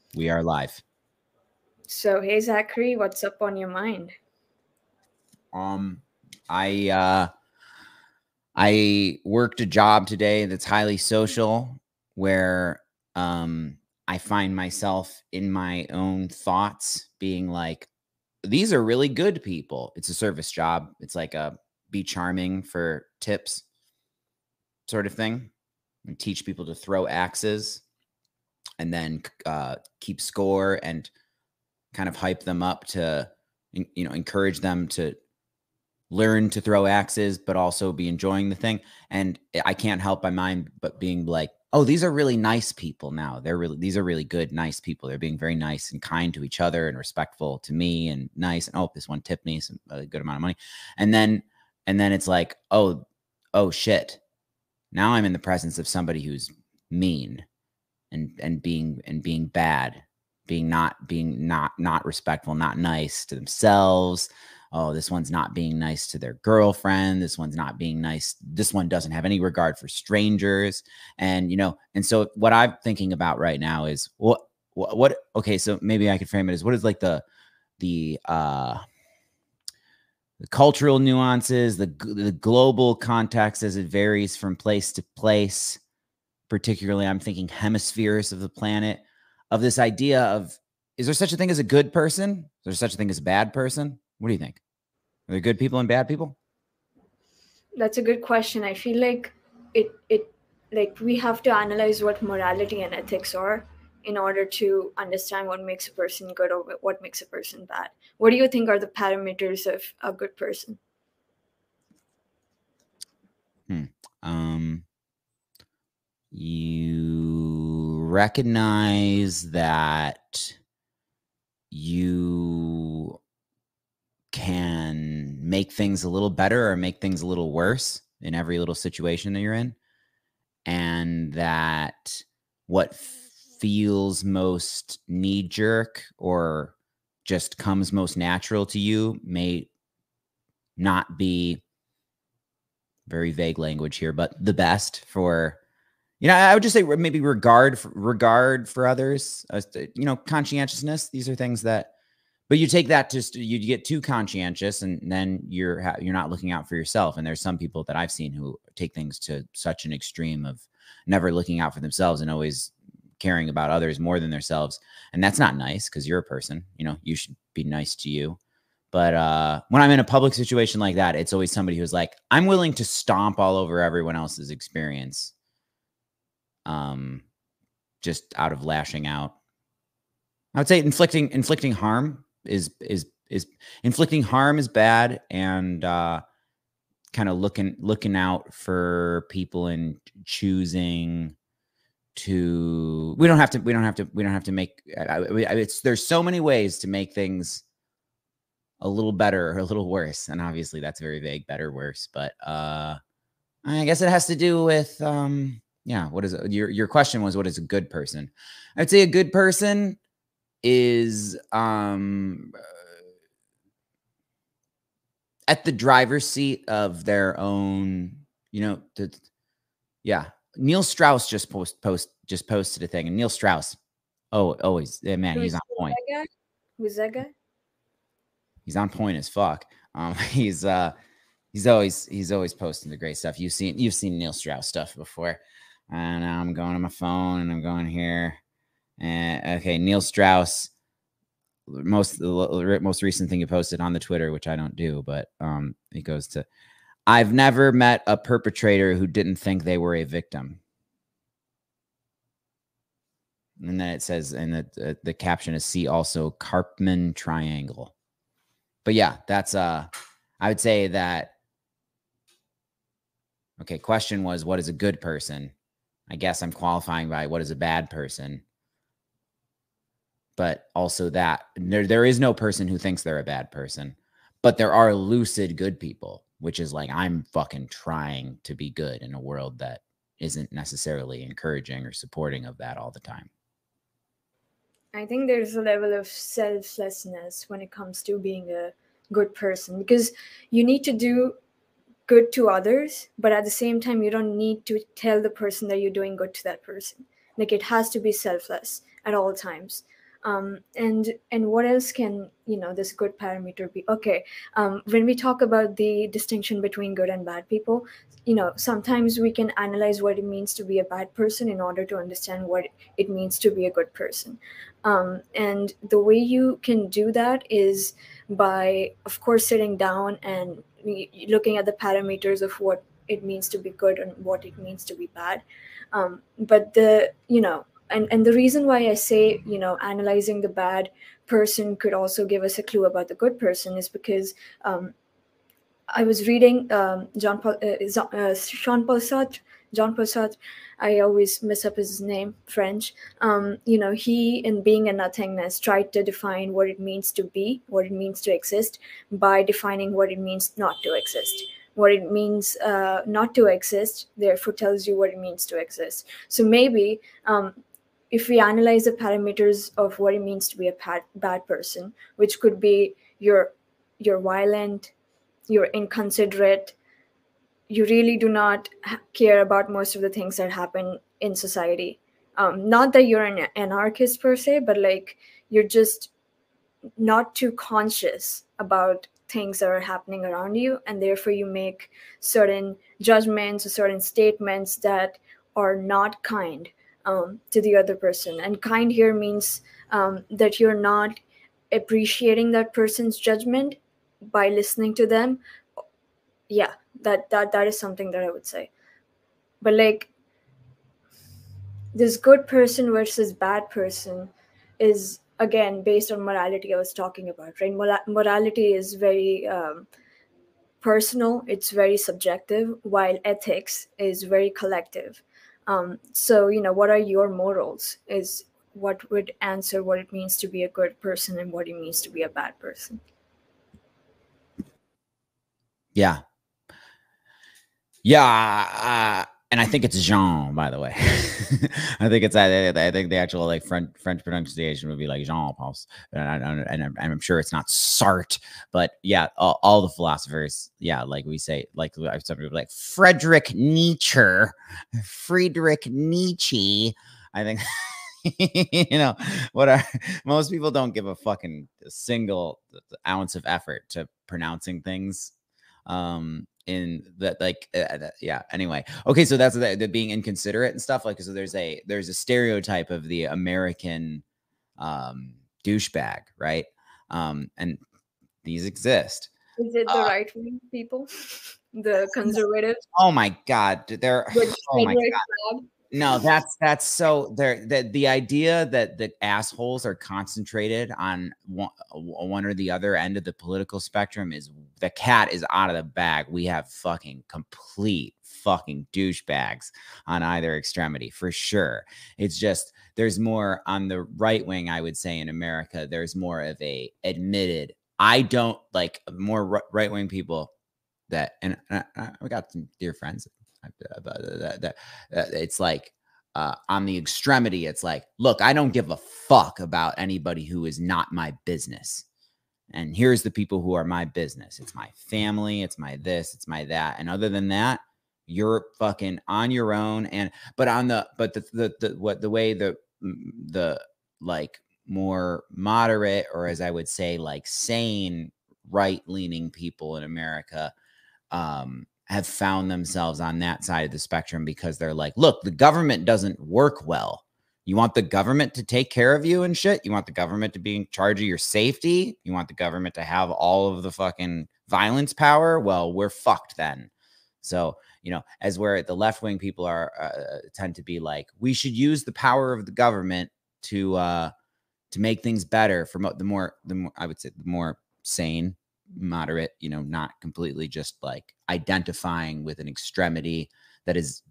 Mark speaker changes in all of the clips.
Speaker 1: We are live.
Speaker 2: So, hey Zachary, what's up on your mind?
Speaker 1: I I worked a job today that's highly social where I find myself in my own thoughts being like, these are really good people. It's a service job. It's like a be charming for tips sort of thing, and teach people to throw axes and then keep score and kind of hype them up to encourage them to learn to throw axes, but also be enjoying the thing. And I can't help my mind but being like, oh, these are really nice people now. These are really good, nice people. They're being very nice and kind to each other and respectful to me and nice. And oh, this one tipped me a good amount of money. And then it's like, oh shit. Now I'm in the presence of somebody who's mean and being bad, being not respectful, not nice to themselves. Oh, this one's not being nice to their girlfriend. This one's not being nice. This one doesn't have any regard for strangers. And and so what I'm thinking about right now is what okay, so maybe I could frame it as what is like the cultural nuances, the global context as it varies from place to place. Particularly, I'm thinking hemispheres of the planet, of this idea of, is there such a thing as a good person? Is there such a thing as a bad person? What do you think? Are there good people and bad people?
Speaker 2: That's a good question. I feel like it like we have to analyze what morality and ethics are in order to understand what makes a person good or what makes a person bad. What do you think are the parameters of a good person?
Speaker 1: Hmm. Um, you recognize that you can make things a little better or make things a little worse in every little situation that you're in. And that what feels most knee jerk or just comes most natural to you may not be, very vague language here, but the best for, I would just say maybe regard for others, conscientiousness. These are things that, but you take that to, you get too conscientious and then you're not looking out for yourself. And there's some people that I've seen who take things to such an extreme of never looking out for themselves and always caring about others more than themselves. And that's not nice, because you're a person, you should be nice to you. But when I'm in a public situation like that, it's always somebody who's like, I'm willing to stomp all over everyone else's experience, just out of lashing out. I would say inflicting harm is inflicting harm is bad, and kind of looking out for people and choosing to. We don't have to make. There's so many ways to make things a little better or a little worse, and obviously that's very vague, better, worse. But I guess it has to do with what is it? Your question was, what is a good person? I'd say a good person is at the driver's seat of their own, yeah. Neil Strauss just posted a thing, and Neil Strauss, always, man, he's on point.
Speaker 2: That guy? Who's that guy?
Speaker 1: He's on point as fuck. He's always posting the great stuff. You've seen Neil Strauss stuff before. And now I'm going to my phone and I'm going here. And okay, Neil Strauss, the most recent thing he posted on the Twitter, which I don't do, but he goes to, I've never met a perpetrator who didn't think they were a victim. And then it says, and the caption is, see also Karpman triangle. But yeah, that's I would say that. Okay, question was, what is a good person? I guess I'm qualifying by what is a bad person. But also that there is no person who thinks they're a bad person, but there are lucid good people, which is like, I'm fucking trying to be good in a world that isn't necessarily encouraging or supporting of that all the time.
Speaker 2: I think there's a level of selflessness when it comes to being a good person, because you need to do good to others, but at the same time you don't need to tell the person that you're doing good to that person. Like, it has to be selfless at all times. And what else can this good parameter be? Okay, when we talk about the distinction between good and bad people, sometimes we can analyze what it means to be a bad person in order to understand what it means to be a good person. And the way you can do that is by, of course, sitting down and looking at the parameters of what it means to be good and what it means to be bad. But and the reason why I say, analyzing the bad person could also give us a clue about the good person is because I was reading Jean Paul Sartre. Jean Paul Sartre, I always mess up his name, French. He, in Being and Nothingness, tried to define what it means to be, what it means to exist, by defining what it means not to exist. What it means not to exist, therefore, tells you what it means to exist. So maybe if we analyze the parameters of what it means to be a bad person, which could be you're violent, you're inconsiderate, you really do not care about most of the things that happen in society. Not that you're an anarchist per se, but like you're just not too conscious about things that are happening around you, and therefore you make certain judgments or certain statements that are not kind to the other person. And kind here means that you're not appreciating that person's judgment by listening to them. Yeah, that is something that I would say. But like, this good person versus bad person is again based on morality I was talking about, right? Morality is very personal, it's very subjective, while ethics is very collective. So what are your morals is what would answer what it means to be a good person and what it means to be a bad person.
Speaker 1: Yeah. And I think it's Jean, by the way. I think the actual like French pronunciation would be like Jean Paul, and I'm sure it's not Sartre, but yeah, all the philosophers, yeah, like we say, like I've said, like Friedrich Nietzsche. I think most people don't give a fucking single ounce of effort to pronouncing things in that, like yeah, anyway. Okay, so that's the being inconsiderate and stuff, like, so there's a stereotype of the American douchebag, right? And these exist.
Speaker 2: Is it the right wing people, the conservatives?
Speaker 1: Oh my god, they're
Speaker 2: With
Speaker 1: oh my
Speaker 2: Frederick
Speaker 1: god.
Speaker 2: Flag?
Speaker 1: No, that's so there. The idea that the assholes are concentrated on one or the other end of the political spectrum is, the cat is out of the bag. We have fucking complete fucking douchebags on either extremity for sure. It's just there's more on the right wing, I would say, in America. There's more of a admitted. I don't like more right wing people that, and we got some dear friends that it's like on the extremity, it's like, look, I don't give a fuck about anybody who is not my business, and here's the people who are my business. It's my family, it's my this, it's my that, and other than that, you're fucking on your own. And the way the like more moderate, or as I would say, like sane right-leaning people in America have found themselves on that side of the spectrum, because they're like, look, the government doesn't work well. You want the government to take care of you and shit? You want the government to be in charge of your safety? You want the government to have all of the fucking violence power? Well, we're fucked then. So, as where the left-wing people are tend to be like, we should use the power of the government to make things better for the more I would say the more sane, moderate, not completely just like identifying with an extremity that is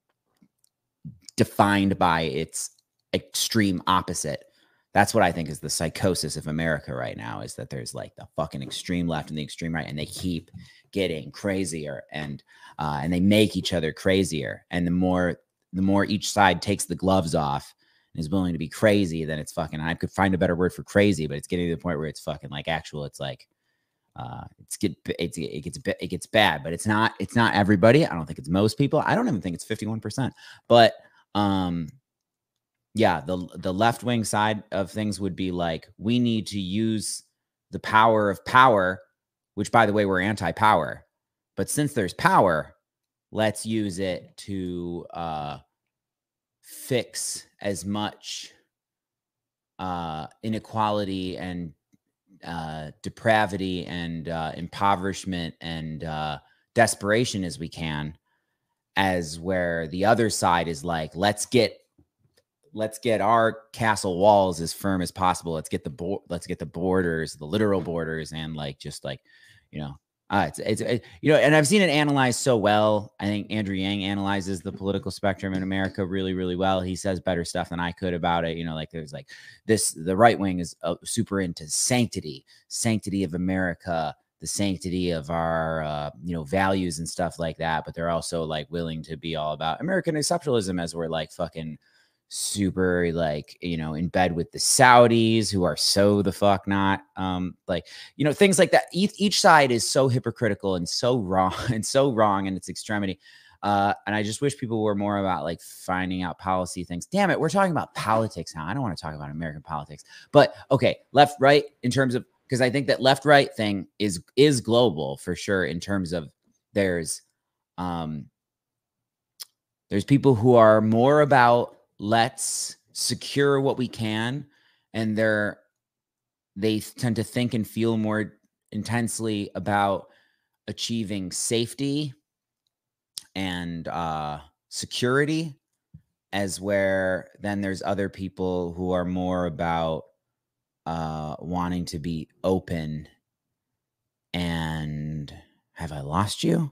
Speaker 1: defined by its extreme opposite. That's what I think is the psychosis of America right now, is that there's like the fucking extreme left and the extreme right, and they keep getting crazier, and they make each other crazier. And the more each side takes the gloves off and is willing to be crazy, then it's fucking, I could find a better word for crazy, but it's getting to the point where it's fucking like actual, it's like it gets bad. But it's not everybody. I don't think it's most people. I don't even think it's 51%. But yeah, the left-wing side of things would be like, we need to use the power of power, which, by the way, we're anti-power. But since there's power, let's use it to fix as much inequality and depravity and impoverishment and desperation as we can, as where the other side is like, let's get our castle walls as firm as possible. Let's get the borders, the literal borders, and like just like, you know, it's you know, and I've seen it analyzed so well. I think Andrew Yang analyzes the political spectrum in America really, really well. He says better stuff than I could about it. You know, like there's like the right wing is super into sanctity of America, the sanctity of our you know, values and stuff like that. But they're also like willing to be all about American exceptionalism, as we're like fucking super like, you know, in bed with the Saudis, who are so the fuck not, like, you know, things like that. Each side is so hypocritical and so wrong in its extremity. And I just wish people were more about like finding out policy things. Damn it, we're talking about politics now. I don't want to talk about American politics. But okay, left, right, in terms of, because I think that left, right thing is global for sure, in terms of there's people who are more about let's secure what we can, and they tend to think and feel more intensely about achieving safety and security, as where then there's other people who are more about wanting to be open and have I lost you?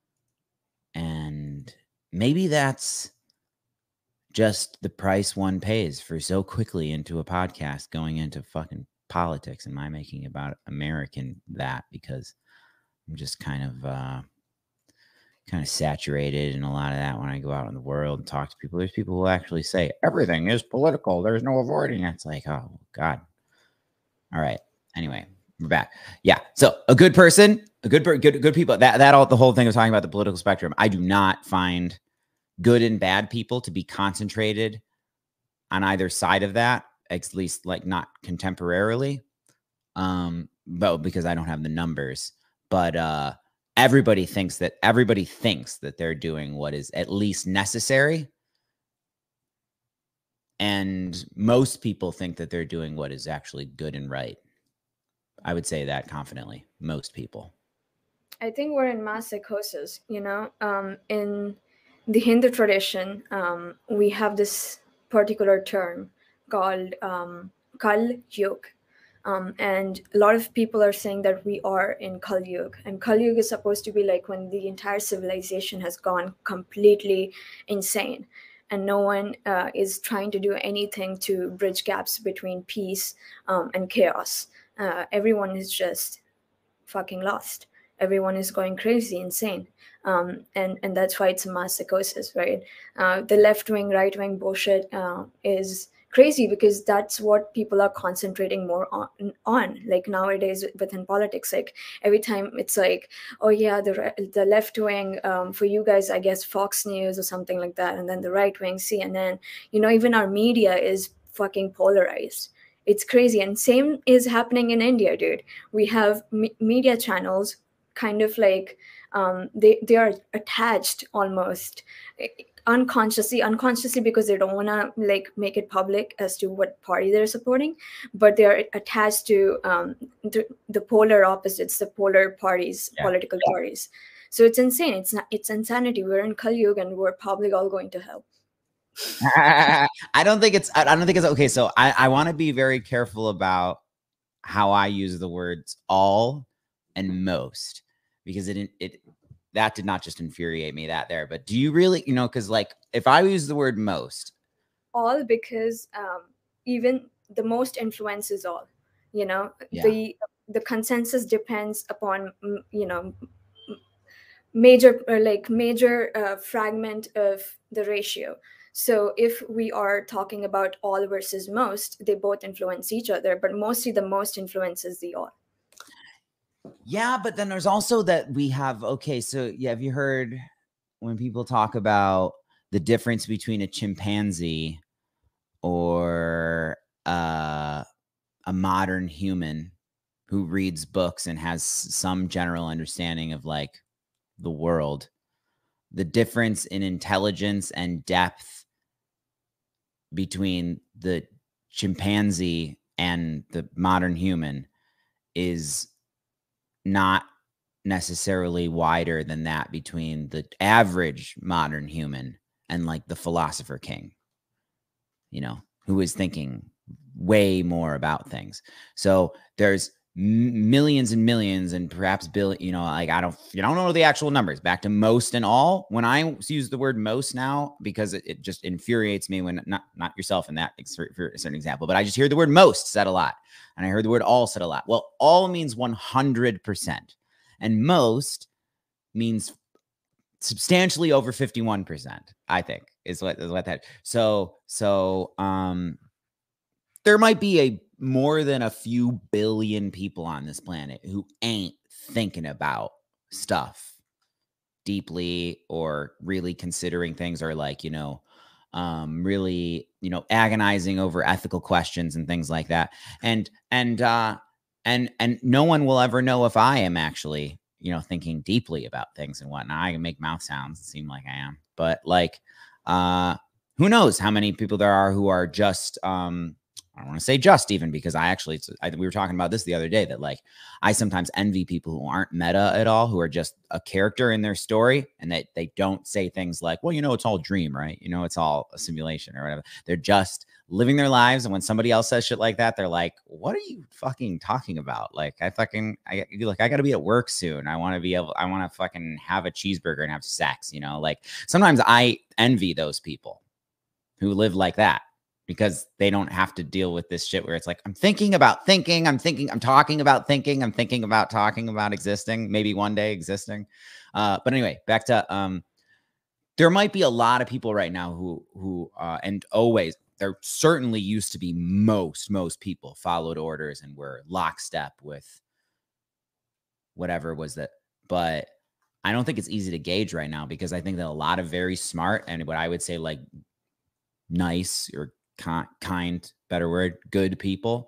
Speaker 1: And maybe that's just the price one pays for so quickly into a podcast going into fucking politics and my making about American that, because I'm just kind of saturated in a lot of that when I go out in the world and talk to people. There's people who actually say everything is political. There's no avoiding it. It's like, oh God. All right. Anyway, we're back. Yeah. So a good person, good people, the whole thing of talking about the political spectrum. I do not find good and bad people to be concentrated on either side of that, at least like not contemporarily. But because I don't have the numbers, but everybody thinks that they're doing what is at least necessary. And most people think that they're doing what is actually good and right. I would say that confidently. Most people.
Speaker 2: I think we're in mass psychosis, you know. In the Hindu tradition, we have this particular term called Kal Yug. And a lot of people are saying that we are in Kal Yug. And Kal Yug is supposed to be like when the entire civilization has gone completely insane. And no one is trying to do anything to bridge gaps between peace and chaos. Everyone is just fucking lost. Everyone is going crazy, insane. And that's why it's a mass psychosis, right? The left-wing, right-wing bullshit is crazy because that's what people are concentrating more on. Like nowadays within politics, like every time it's like, oh yeah, the left-wing, for you guys, I guess Fox News or something like that. And then the right-wing, CNN, you know, even our media is fucking polarized. It's crazy. And same is happening in India, dude. We have media channels kind of like they are attached almost unconsciously because they don't want to like make it public as to what party they're supporting, but they are attached to the polar opposites, the polar parties, political parties. So it's insane. It's insanity. We're in Kal Yuga and we're probably all going to hell.
Speaker 1: I don't think it's okay. So I want to be very careful about how I use the words all and most, because that did not just infuriate me there, but do you really, you know, because like if I use the word most,
Speaker 2: all, because even the most influences all, you know, the consensus depends upon, you know, major fragment of the ratio. So if we are talking about all versus most, they both influence each other, but mostly the most influences the all.
Speaker 1: Yeah, but then there's also that we have, okay, so yeah, have you heard when people talk about the difference between a chimpanzee or a modern human who reads books and has some general understanding of like the world, the difference in intelligence and depth between the chimpanzee and the modern human is not necessarily wider than that between the average modern human and like the philosopher king, you know, who is thinking way more about things. So there's millions and millions and perhaps billion, you know, like you don't know the actual numbers back to most and all. When I use the word most now, because it just infuriates me when not yourself in that for a certain example, but I just hear the word most said a lot. And I heard the word all said a lot. Well, all means 100%. And most means substantially over 51%, I think is what that. So there might be more than a few billion people on this planet who ain't thinking about stuff deeply or really considering things, or like, you know, really, you know, agonizing over ethical questions and things like that. And no one will ever know if I am actually, you know, thinking deeply about things and whatnot. I can make mouth sounds and seem like I am, but like, who knows how many people there are who are just, I don't want to say just even, because we were talking about this the other day, that like I sometimes envy people who aren't meta at all, who are just a character in their story, and that they don't say things like, well, you know, it's all dream, right? You know, it's all a simulation or whatever. They're just living their lives. And when somebody else says shit like that, they're like, what are you fucking talking about? Like, I got to be at work soon. I want to fucking have a cheeseburger and have sex, you know? Like sometimes I envy those people who live like that, because they don't have to deal with this shit where it's like, I'm thinking about thinking, I'm talking about thinking, I'm thinking about talking about existing, maybe one day existing. But anyway, back to, there might be a lot of people right now who and always, there certainly used to be most people followed orders and were lockstep with whatever was that. But I don't think it's easy to gauge right now, because I think that a lot of very smart and what I would say like nice or kind, better word, good people,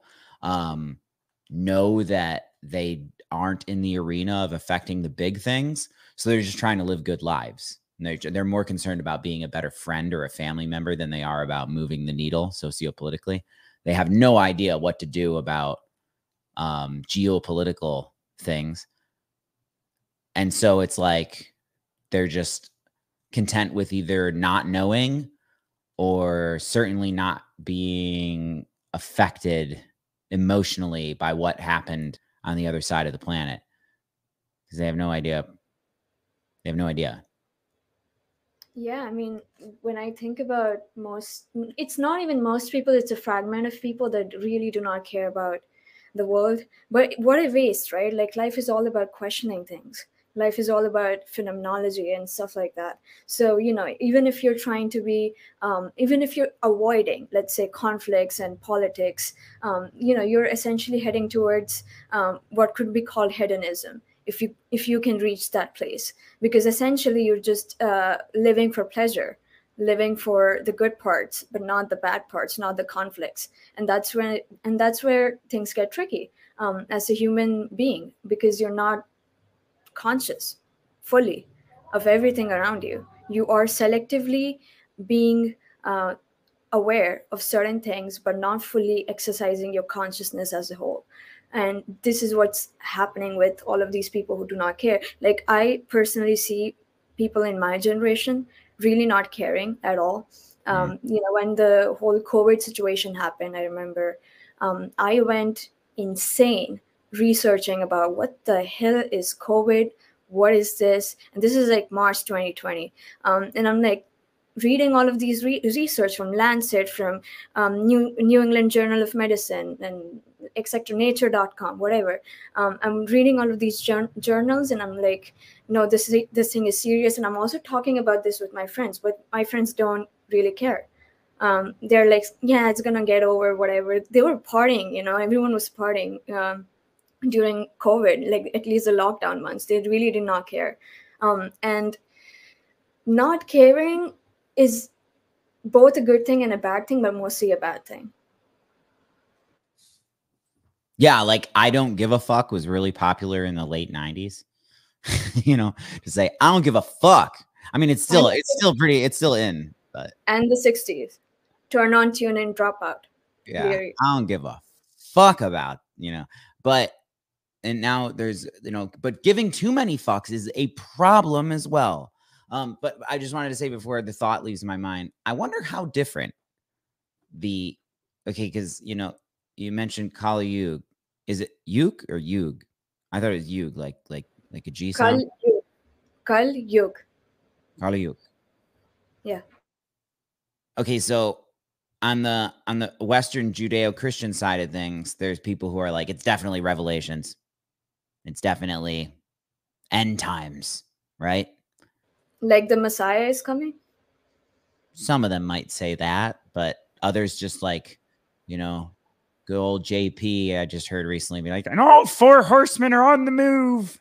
Speaker 1: know that they aren't in the arena of affecting the big things. So they're just trying to live good lives. And they're more concerned about being a better friend or a family member than they are about moving the needle sociopolitically. They have no idea what to do about geopolitical things. And so it's like they're just content with either not knowing or certainly not being affected emotionally by what happened on the other side of the planet, because they have no idea. They have no idea.
Speaker 2: Yeah, I mean, when I think about it's not even most people, it's a fragment of people that really do not care about the world. But what a waste, right? Like, life is all about questioning things. Life is all about phenomenology and stuff like that. So, you know, even if you're trying to be, even if you're avoiding, let's say, conflicts and politics, you know, you're essentially heading towards what could be called hedonism, if you can reach that place, because essentially you're just living for pleasure, living for the good parts but not the bad parts, not the conflicts. And that's where things get tricky, as a human being, because you're not conscious fully of everything around you. You are selectively being aware of certain things but not fully exercising your consciousness as a whole. And this is what's happening with all of these people who do not care. Like, I personally see people in my generation really not caring at all. You know, when the whole COVID situation happened, I remember I went insane researching about what the hell is COVID, what is this. And this is like March 2020, and I'm like reading all of these research from Lancet, from New England Journal of Medicine, and etc. Nature.com, whatever. I'm reading all of these journals, and I'm like, no, this thing is serious. And I'm also talking about this with my friends, but my friends don't really care. They're like, yeah, it's gonna get over, whatever. They were partying, you know, everyone was partying during COVID, like at least the lockdown months. They really did not care. And not caring is both a good thing and a bad thing, but mostly a bad thing.
Speaker 1: Yeah, like I don't give a fuck was really popular in the late 90s. You know, to say I don't give a fuck. I mean, it's still in, but
Speaker 2: and the 60s. Turn on, tune in, drop out.
Speaker 1: yeah, I don't give a fuck about, but and now there's, but giving too many fucks is a problem as well. But I just wanted to say before the thought leaves my mind, I wonder how different because you mentioned Kali Yuga. Is it Yug or Yug? I thought it was Yug, like a G sound.
Speaker 2: Kali Yuga.
Speaker 1: Kali Yuga.
Speaker 2: Yeah.
Speaker 1: Okay, so on the Western Judeo-Christian side of things, there's people who are like, it's definitely Revelations. It's definitely end times, right?
Speaker 2: Like the Messiah is coming?
Speaker 1: Some of them might say that, but others just like, good old JP, I just heard recently be like, and all 4 horsemen are on the move.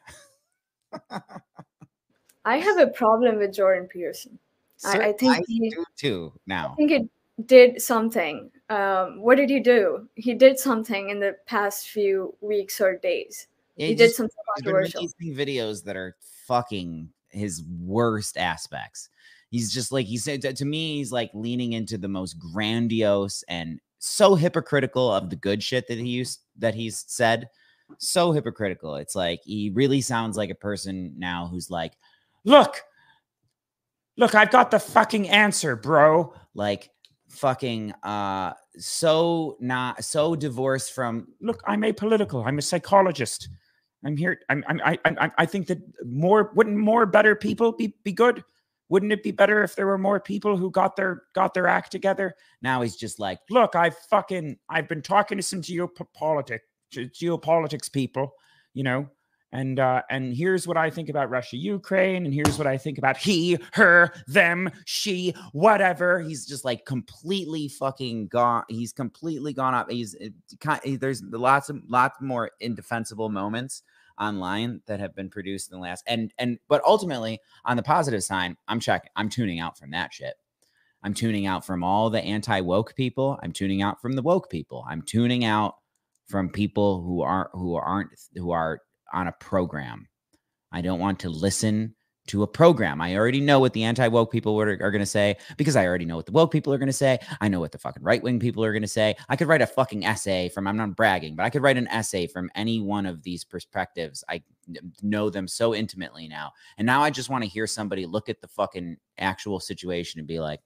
Speaker 2: I have a problem with Jordan Peterson. I think
Speaker 1: he do too now.
Speaker 2: I think it did something. What did he do? He did something in the past few weeks or days. He did something controversial.
Speaker 1: He's been releasing videos that are fucking his worst aspects. He's just like, he said to me, he's like leaning into the most grandiose and so hypocritical of the good shit that he's said. So hypocritical. It's like he really sounds like a person now who's like, look, I've got the fucking answer, bro. Like fucking so divorced from, look, I'm apolitical. I'm a psychologist. I'm here. I think that wouldn't more better people be good? Wouldn't it be better if there were more people who got their act together? Now he's just like, look, I've been talking to some geopolitics people, and here's what I think about Russia, Ukraine, and here's what I think about he, her, them, she, whatever. He's just like completely fucking gone. He's completely gone up. There's lots more indefensible moments online that have been produced in the last but ultimately on the positive side, I'm tuning out from that shit. I'm tuning out from all the anti-woke people. I'm tuning out from the woke people. I'm tuning out from people who are on a program. I don't want to listen to a program. I already know what the anti-woke people are going to say because I already know what the woke people are going to say. I know what the fucking right-wing people are going to say. I could write a fucking essay I'm not bragging, but I could write an essay from any one of these perspectives. I know them so intimately now. And now I just want to hear somebody look at the fucking actual situation and be like,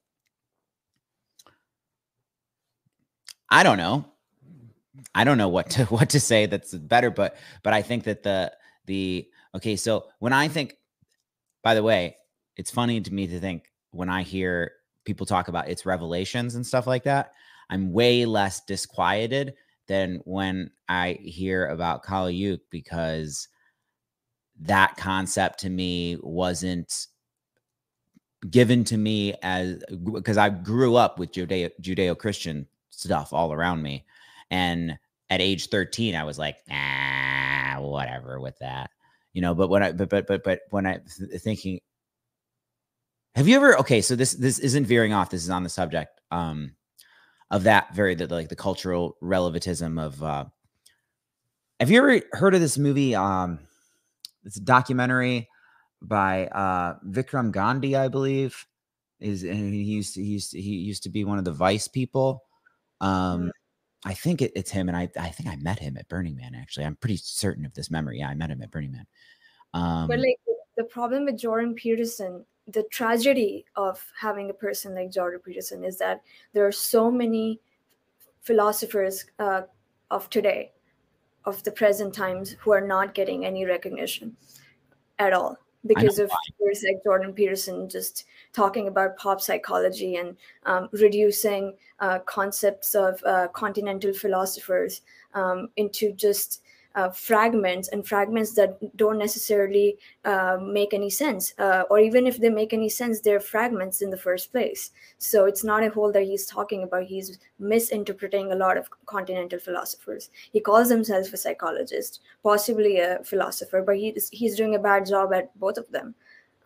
Speaker 1: I don't know what to say that's better, but I think that okay, so when I think, by the way, it's funny to me to think when I hear people talk about its revelations and stuff like that, I'm way less disquieted than when I hear about Kali Yuga, because that concept to me wasn't given to me because I grew up with Judeo-Christian stuff all around me. And at age 13, I was like, whatever with that, but when I thinking, have you ever, okay, so this isn't veering off. This is on the subject of that the cultural relativism of, have you ever heard of this movie? It's a documentary by Vikram Gandhi, I believe. He used to be one of the Vice people. I think it's him, and I think I met him at Burning Man. Actually, I'm pretty certain of this memory. Yeah, I met him at Burning Man.
Speaker 2: But like the problem with Jordan Peterson, the tragedy of having a person like Jordan Peterson is that there are so many philosophers of today, of the present times, who are not getting any recognition at all because of figures like Jordan Peterson just talking about pop psychology and reducing concepts of continental philosophers into just fragments that don't necessarily make any sense, or even if they make any sense, they're fragments in the first place. So it's not a whole that he's talking about. He's misinterpreting a lot of continental philosophers. He calls himself a psychologist, possibly a philosopher, but he's doing a bad job at both of them.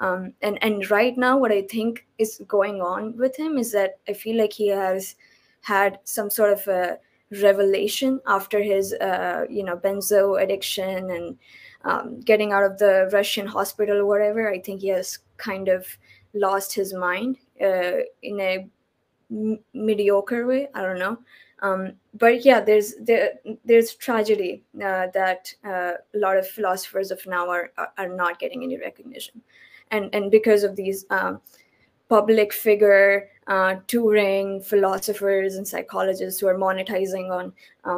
Speaker 2: And right now, what I think is going on with him is that I feel like he has had some sort of a revelation after his benzo addiction and getting out of the Russian hospital or whatever. I think he has kind of lost his mind in a mediocre way. I don't know. But yeah, there's tragedy that a lot of philosophers of now are not getting any recognition, and because of these public figure touring philosophers and psychologists who are monetizing on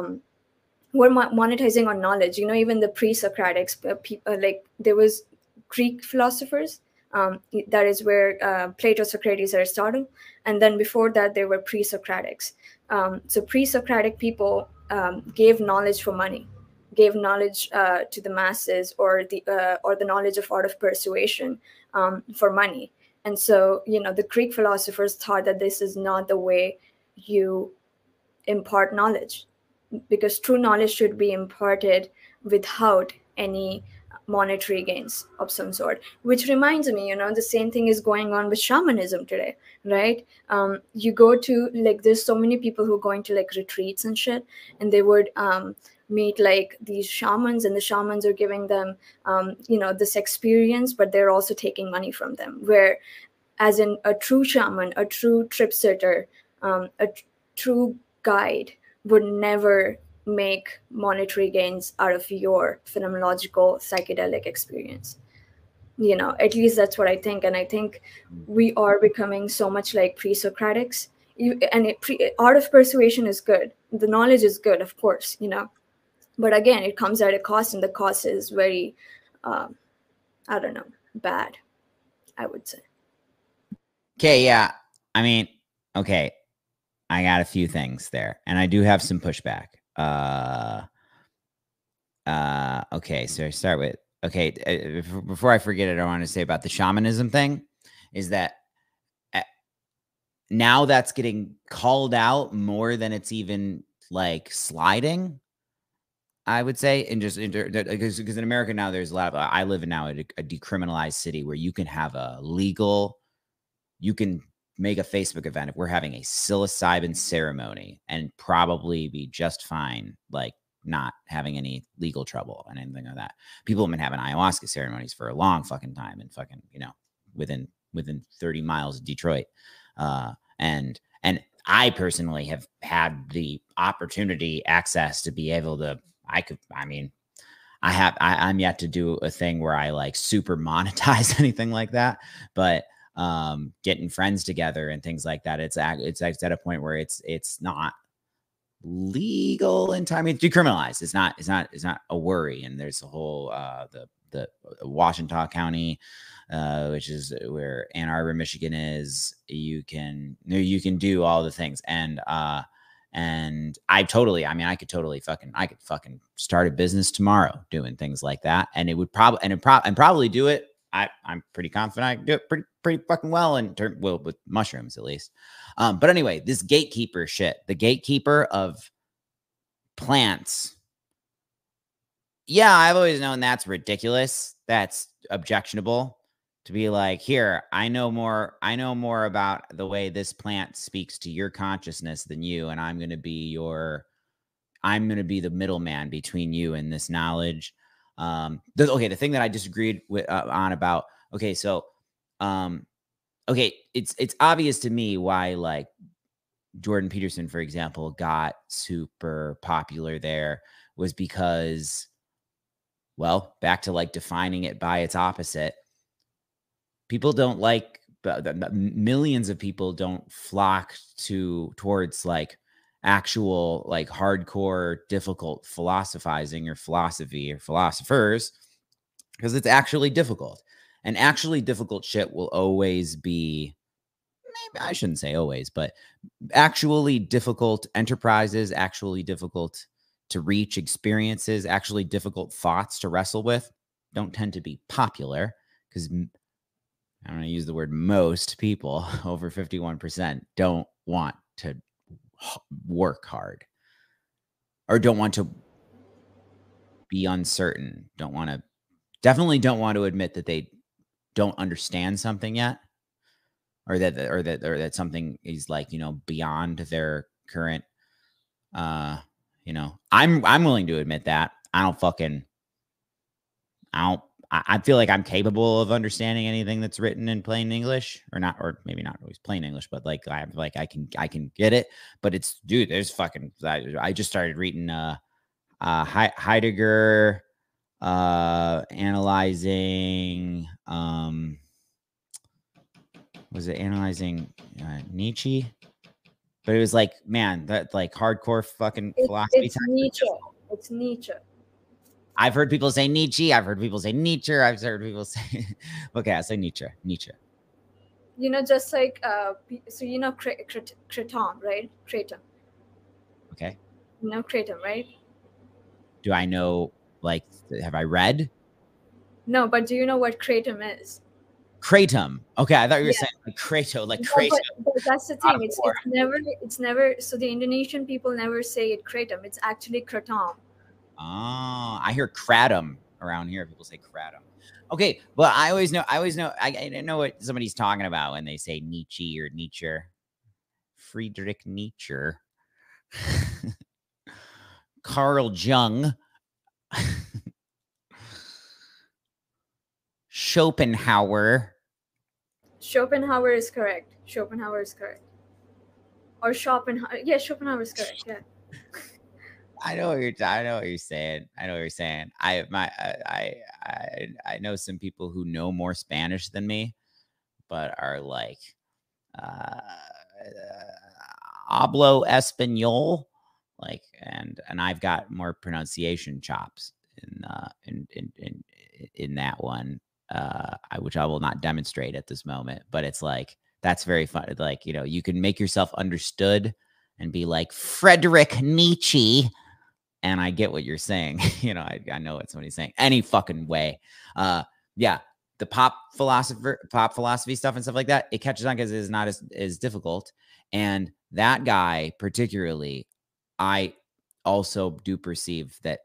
Speaker 2: knowledge. Even the pre-Socratics, people, like there was Greek philosophers. That is where Plato, Socrates, Aristotle, and then before that there were pre-Socratics. So pre-Socratic people gave knowledge for money, gave knowledge to the masses, or the knowledge of art of persuasion for money. And so the Greek philosophers thought that this is not the way you impart knowledge, because true knowledge should be imparted without any monetary gains of some sort. Which reminds me, the same thing is going on with shamanism today, right? You go to, like, there's so many people who are going to like retreats and shit, and they would meet like these shamans, and the shamans are giving them this experience, but they're also taking money from them. Where as in a true shaman, a true trip sitter, true guide would never make monetary gains out of your phenomenological psychedelic experience. At least that's what I think. And I think we are becoming so much like pre-Socratics. Art of persuasion is good. The knowledge is good, of course, but again, it comes at a cost, and the cost is very, I don't know, bad, I would say.
Speaker 1: Okay, yeah. I mean, okay. I got a few things there, and I do have some pushback. Okay, so I start with, before I forget it, I want to say about the shamanism thing is that now that's getting called out more than it's even like sliding, I would say. And just because in America now there's a lot of, I live in now a decriminalized city where you can have you can make a Facebook event if we're having a psilocybin ceremony and probably be just fine, like not having any legal trouble and anything like that. People have been having ayahuasca ceremonies for a long fucking time, and fucking, within 30 miles of Detroit. And I personally have had the opportunity, access to be able to, I'm yet to do a thing where I like super monetize anything like that, but getting friends together and things like that, it's at a point where it's not legal in time. It's decriminalized. It's not a worry. And there's a whole the Washington County, which is where Ann Arbor, Michigan is. You can do all the things, and I could fucking start a business tomorrow doing things like that, and it would probably do it. I'm pretty confident I can do it pretty fucking well with mushrooms, at least. But anyway, this gatekeeper shit, the gatekeeper of plants. Yeah, I've always known that's ridiculous. That's objectionable to be like, here, I know more about the way this plant speaks to your consciousness than you, and I'm going to be the middleman between you and this knowledge. The thing that I disagreed with on about, it's obvious to me why, like, Jordan Peterson, for example, got super popular there was because, well, back to like defining it by its opposite. People don't like, millions of people don't flock towards like actual, like, hardcore, difficult philosophizing or philosophy or philosophers, because it's actually difficult, and actually difficult shit will always be, maybe I shouldn't say always, but actually difficult enterprises, actually difficult to reach experiences, actually difficult thoughts to wrestle with don't tend to be popular, because I'm going to use the word most people, over 51%, don't want to work hard, or don't want to be uncertain, definitely don't want to admit that they don't understand something yet, or that something is like, beyond their current, I'm willing to admit that. I feel like I'm capable of understanding anything that's written in plain English, or not, or maybe not always plain English, but like I can get it. But it's, dude, there's fucking, I just started reading Heidegger, analyzing, was it analyzing Nietzsche? But it was like, man, that like hardcore fucking philosophy.
Speaker 2: It's Nietzsche. It's Nietzsche.
Speaker 1: I've heard people say Nietzsche. I've heard people say Nietzsche. I've heard people say, okay, I say Nietzsche.
Speaker 2: Just like, so Kratom, right? Kratom.
Speaker 1: Okay.
Speaker 2: Kratom, right?
Speaker 1: Do I know, like, have I read?
Speaker 2: No, but do you know what Kratom is?
Speaker 1: Kratom. Okay, I thought you were saying like Kratos, like Kratos.
Speaker 2: But that's the thing. It's never. So the Indonesian people never say it Kratom. It's actually Kratom.
Speaker 1: Oh, I hear kratom around here. People say kratom. Okay, but I always know. I know what somebody's talking about when they say Nietzsche or Nietzsche. Friedrich Nietzsche. Carl Jung. Schopenhauer.
Speaker 2: Schopenhauer is correct. Or Schopenhauer. Yeah, Schopenhauer is correct. Yeah.
Speaker 1: I know what you're saying. I know some people who know more Spanish than me, but are like, hablo español, like, and I've got more pronunciation chops in that one, which I will not demonstrate at this moment. But it's like, that's very fun. Like, you can make yourself understood and be like Friedrich Nietzsche. And I get what you're saying. I know what somebody's saying any fucking way. Yeah. The pop philosophy stuff and stuff like that, it catches on because it's not as difficult. And that guy particularly, I also do perceive that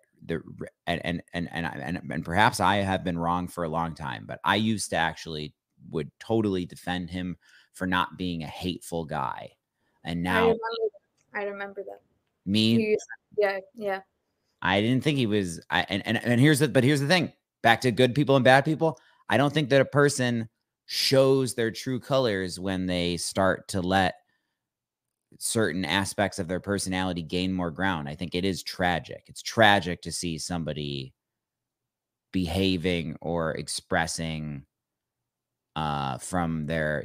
Speaker 1: and perhaps I have been wrong for a long time, but I used to actually would totally defend him for not being a hateful guy. And now
Speaker 2: I remember that.
Speaker 1: Me?
Speaker 2: Yeah.
Speaker 1: I didn't think he was. Here's the thing. Back to good people and bad people. I don't think that a person shows their true colors when they start to let certain aspects of their personality gain more ground. I think it is tragic. It's tragic to see somebody behaving or expressing from their,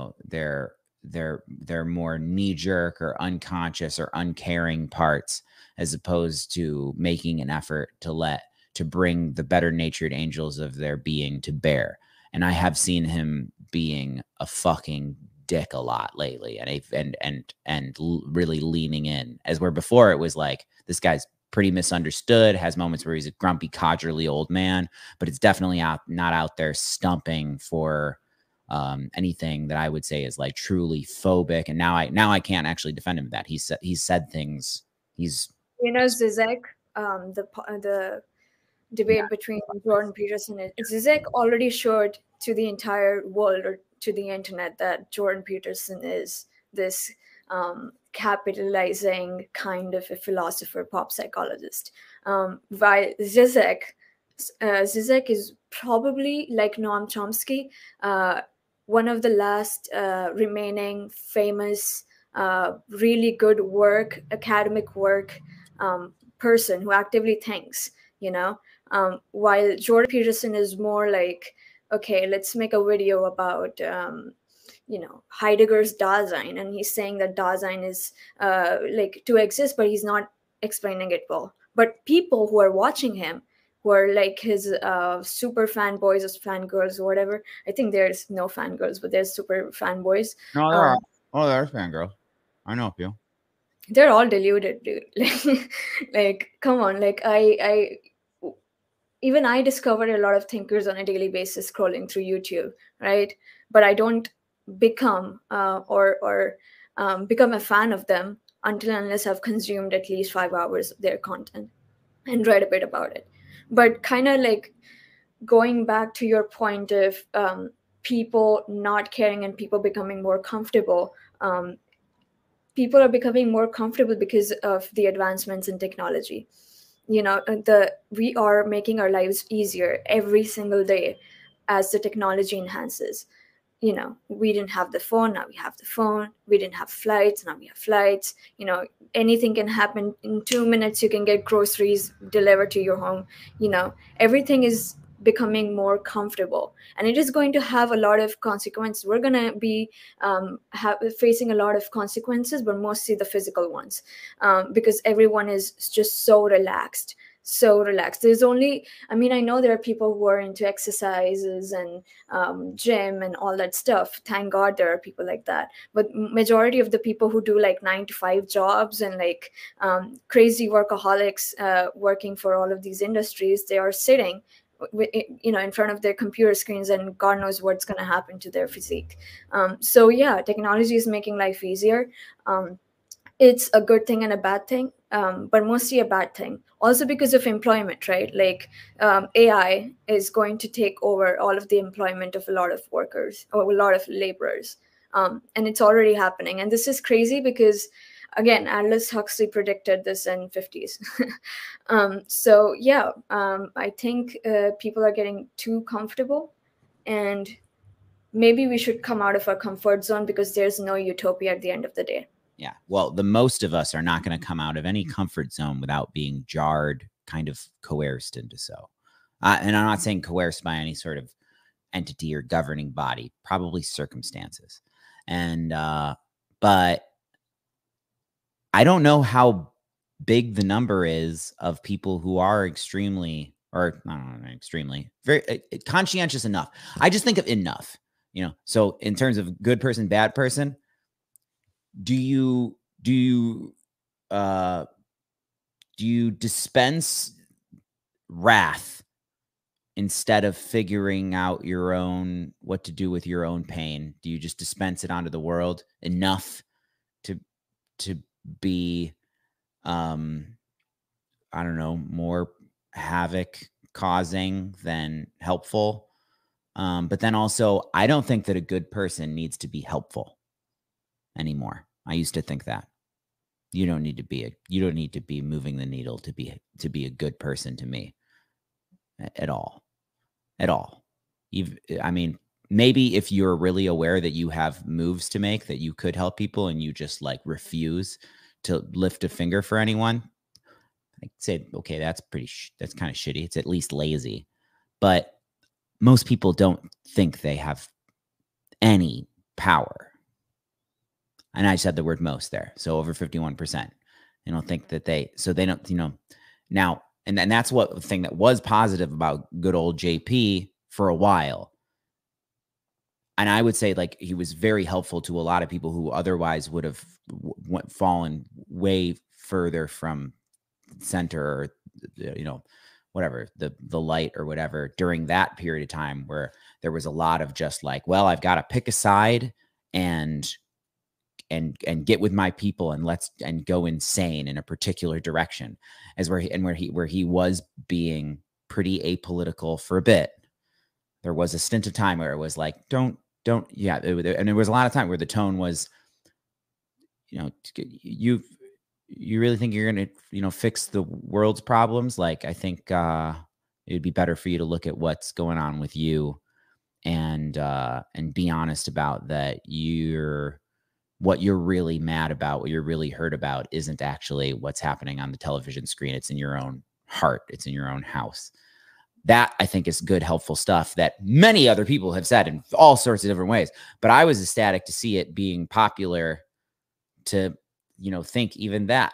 Speaker 1: their more knee-jerk or unconscious or uncaring parts, as opposed to making an effort to bring the better natured angels of their being to bear. And I have seen him being a fucking dick a lot lately, and really leaning in, as where before it was like, this guy's pretty misunderstood, has moments where he's a grumpy, codgerly old man, but it's definitely not out there stumping for anything that I would say is like truly phobic. And now I can't actually defend him that he's said things. He's,
Speaker 2: Zizek, the debate between Jordan Peterson and Zizek already showed to the entire world, or to the internet, that Jordan Peterson is this capitalizing kind of a philosopher, pop psychologist. While Zizek is probably, like Noam Chomsky, one of the last remaining famous, really good work, academic work person who actively thinks, while Jordan Peterson is more like, okay, let's make a video about, Heidegger's Dasein, and he's saying that Dasein is like to exist, but he's not explaining it well. But people who are watching him, who are like his super fanboys or fangirls or whatever. I think there's no fangirls, but there's super fanboys.
Speaker 1: No, there are. Oh, there's fangirls. I know a few.
Speaker 2: They're all deluded, dude. Like, come on. Like, even I discovered a lot of thinkers on a daily basis scrolling through YouTube, right? But I don't become become a fan of them until unless I've consumed at least 5 hours of their content and read a bit about it. But kind of like going back to your point of people not caring and people becoming more comfortable. People are becoming more comfortable because of the advancements in technology. We are making our lives easier every single day as the technology enhances. We didn't have the phone, now we have the phone. We didn't have flights, now we have flights. Anything can happen in 2 minutes. You can get groceries delivered to your home. Everything is becoming more comfortable, and it is going to have a lot of consequences. We're going to be facing a lot of consequences, but mostly the physical ones, because everyone is just so relaxed. There's only, I know there are people who are into exercises and gym and all that stuff. Thank God there are people like that. But majority of the people who do like 9 to 5 jobs and like crazy workaholics working for all of these industries, they are sitting in front of their computer screens, and God knows what's going to happen to their physique. So yeah, technology is making life easier. It's a good thing and a bad thing, but mostly a bad thing. Also because of employment, right? Like AI is going to take over all of the employment of a lot of workers or a lot of laborers. And it's already happening. And this is crazy because, again, Aldous Huxley predicted this in 50s. So yeah, I think people are getting too comfortable, and maybe we should come out of our comfort zone, because there's no utopia at the end of the day.
Speaker 1: Yeah. Well, the most of us are not going to come out of any comfort zone without being jarred, kind of coerced into so. And I'm not saying coerced by any sort of entity or governing body, probably circumstances. And, but I don't know how big the number is of people who are extremely, or I don't know, extremely, very conscientious enough. I just think of enough, so in terms of good person, bad person, do you dispense wrath instead of figuring out what to do with your own pain? Do you just dispense it onto the world enough to be I don't know, more havoc causing than helpful? But then also, I don't think that a good person needs to be helpful anymore. I used to think that you don't need to be moving the needle to be a good person to me at all. Maybe if you're really aware that you have moves to make, that you could help people, and you just like refuse to lift a finger for anyone, I'd say, okay, that's kind of shitty. It's at least lazy. But most people don't think they have any power. And I said the word most there. So over 51%. They don't think that they don't, now, and that's the thing that was positive about good old JP for a while. And I would say, like, he was very helpful to a lot of people who otherwise would have fallen way further from center, or, whatever, the light or whatever, during that period of time where there was a lot of just like, well, I've got to pick a side and get with my people and go insane in a particular direction, where he was being pretty apolitical for a bit. There was a stint of time where it was like, and there was a lot of time where the tone was, you really think you're going to, fix the world's problems? Like, I think it'd be better for you to look at what's going on with you and be honest about that. What you're really mad about, what you're really hurt about, isn't actually what's happening on the television screen. It's in your own heart. It's in your own house. That, I think, is good, helpful stuff that many other people have said in all sorts of different ways. But I was ecstatic to see it being popular to, think even that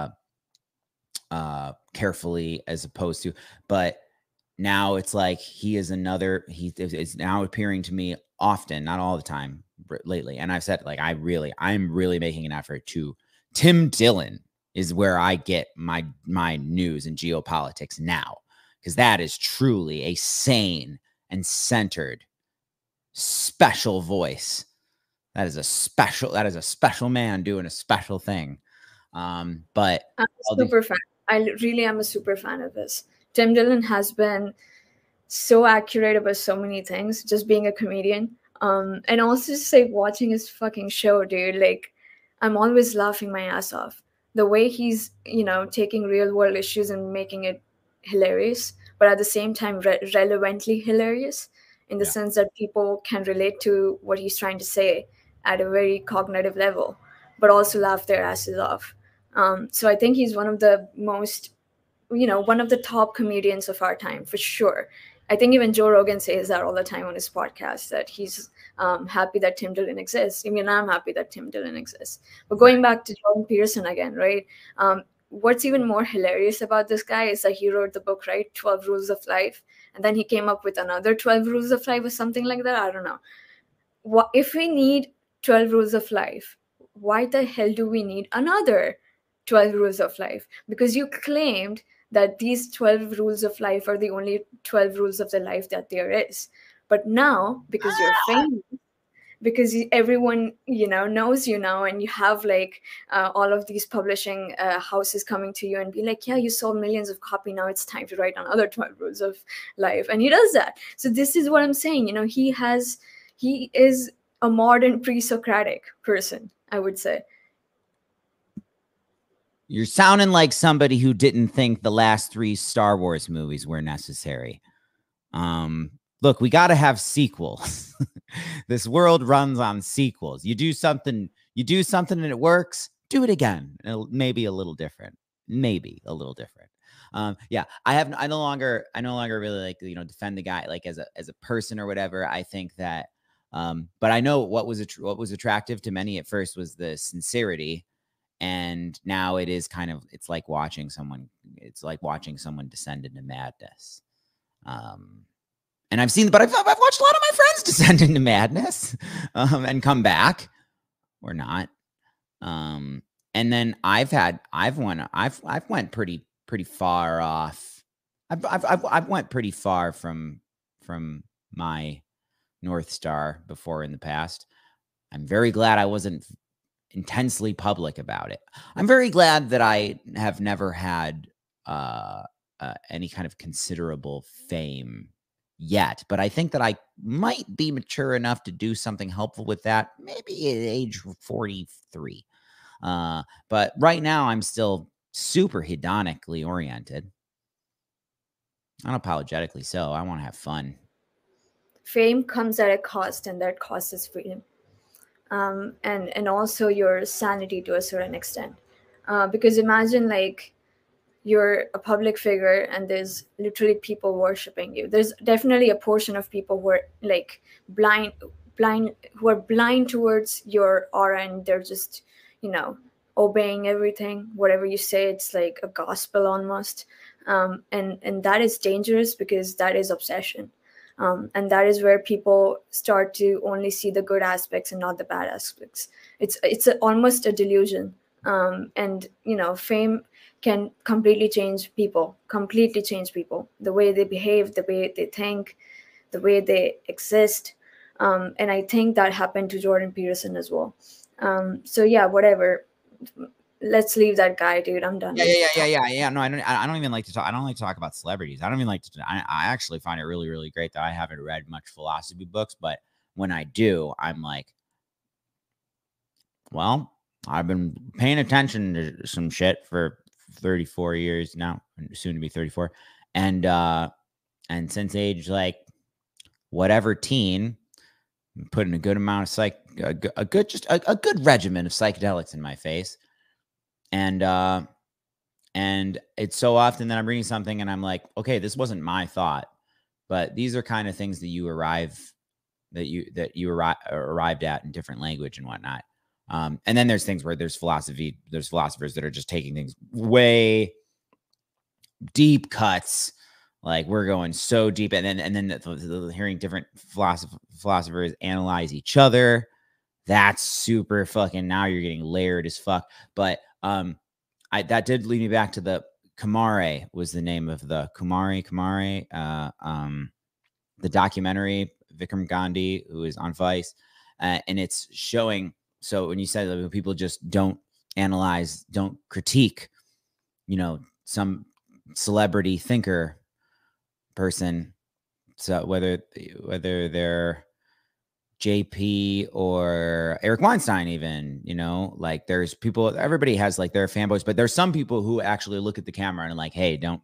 Speaker 1: carefully, as opposed to, but now it's like he is now appearing to me often, not all the time lately. And I've said, like, I'm really making an effort to, Tim Dillon is where I get my news and geopolitics now, because that is truly a sane and centered, special voice. That is a special man doing a special thing. But
Speaker 2: I'm a super fan. I really am a super fan of this. Tim Dillon has been so accurate about so many things, just being a comedian. And also just like watching his fucking show, dude. Like, I'm always laughing my ass off. The way he's, taking real world issues and making it hilarious, but at the same time, relevantly hilarious in the
Speaker 1: Yeah.
Speaker 2: sense that people can relate to what he's trying to say at a very cognitive level, but also laugh their asses off. So I think he's one of the most, one of the top comedians of our time for sure. I think even Joe Rogan says that all the time on his podcast, that he's happy that Tim Dillon exists. I mean, I'm happy that Tim Dillon exists. But going back to Jordan Peterson again, right? What's even more hilarious about this guy is that he wrote the book, right? 12 Rules of Life. And then he came up with another 12 Rules of Life or something like that. I don't know. What if we need 12 rules of life? Why the hell do we need another 12 rules of life? Because you claimed that these 12 rules of life are the only 12 rules of the life that there is. But now, because you're famous, because everyone knows you now, and you have like all of these publishing houses coming to you and be like, yeah, you sold millions of copy, now it's time to write another 12 rules of life, and he does that. So this is what I'm saying, he is a modern pre-Socratic person, I would say.
Speaker 1: You're sounding like somebody who didn't think the last 3 Star Wars movies were necessary. Look, we got to have sequels. This world runs on sequels. You do something and it works, do it again. Maybe a little different. Yeah, I no longer really like, defend the guy like as a person or whatever. I think that but I know what was attractive to many at first was the sincerity. And now it is it's like watching someone descend into madness. And I've watched a lot of my friends descend into madness, and come back or not. And then I've went pretty far off. I've went pretty far from my North Star before in the past. I'm very glad I wasn't intensely public about it. I'm very glad that I have never had any kind of considerable fame yet, but I think that I might be mature enough to do something helpful with that, maybe at age 43. But right now I'm still super hedonically oriented. Unapologetically so. I want to have fun.
Speaker 2: Fame comes at a cost, and that cost is freedom. And also your sanity to a certain extent. Because imagine like you're a public figure and there's literally people worshiping you. There's definitely a portion of people who are like blind who are blind towards your aura, and they're just obeying everything, whatever you say. It's like a gospel almost. And that is dangerous because that is obsession. And that is where people start to only see the good aspects and not the bad aspects. It's almost a delusion. And fame can completely change people, the way they behave, the way they think, the way they exist. And I think that happened to Jordan Peterson as well. So yeah, whatever. Let's leave that guy, dude. I'm done.
Speaker 1: Yeah. No, I don't even like to talk. I don't like to talk about celebrities. I don't even like to. I actually find it really, really great that I haven't read much philosophy books, but when I do, I'm like, well, I've been paying attention to some shit for 34 years now, soon to be 34, and since age like whatever teen, putting a good amount of a good regimen of psychedelics in my face. And it's so often that I'm reading something and I'm like, okay, this wasn't my thought, but these are kind of things that you arrived at in different language and whatnot. And then there's things where there's philosophers that are just taking things way deep cuts. Like we're going so deep, and then hearing different philosophers analyze each other. That's super fucking. Now you're getting layered as fuck. But that did lead me back to the Kumare was the name of the Kumare, the documentary, Vikram Gandhi, who is on Vice, and it's showing. So when you said that people just don't analyze, don't critique, some celebrity thinker person, so whether they're JP or Eric Weinstein, even, you know, like there's people, everybody has like their fanboys, but there's some people who actually look at the camera and like, hey, don't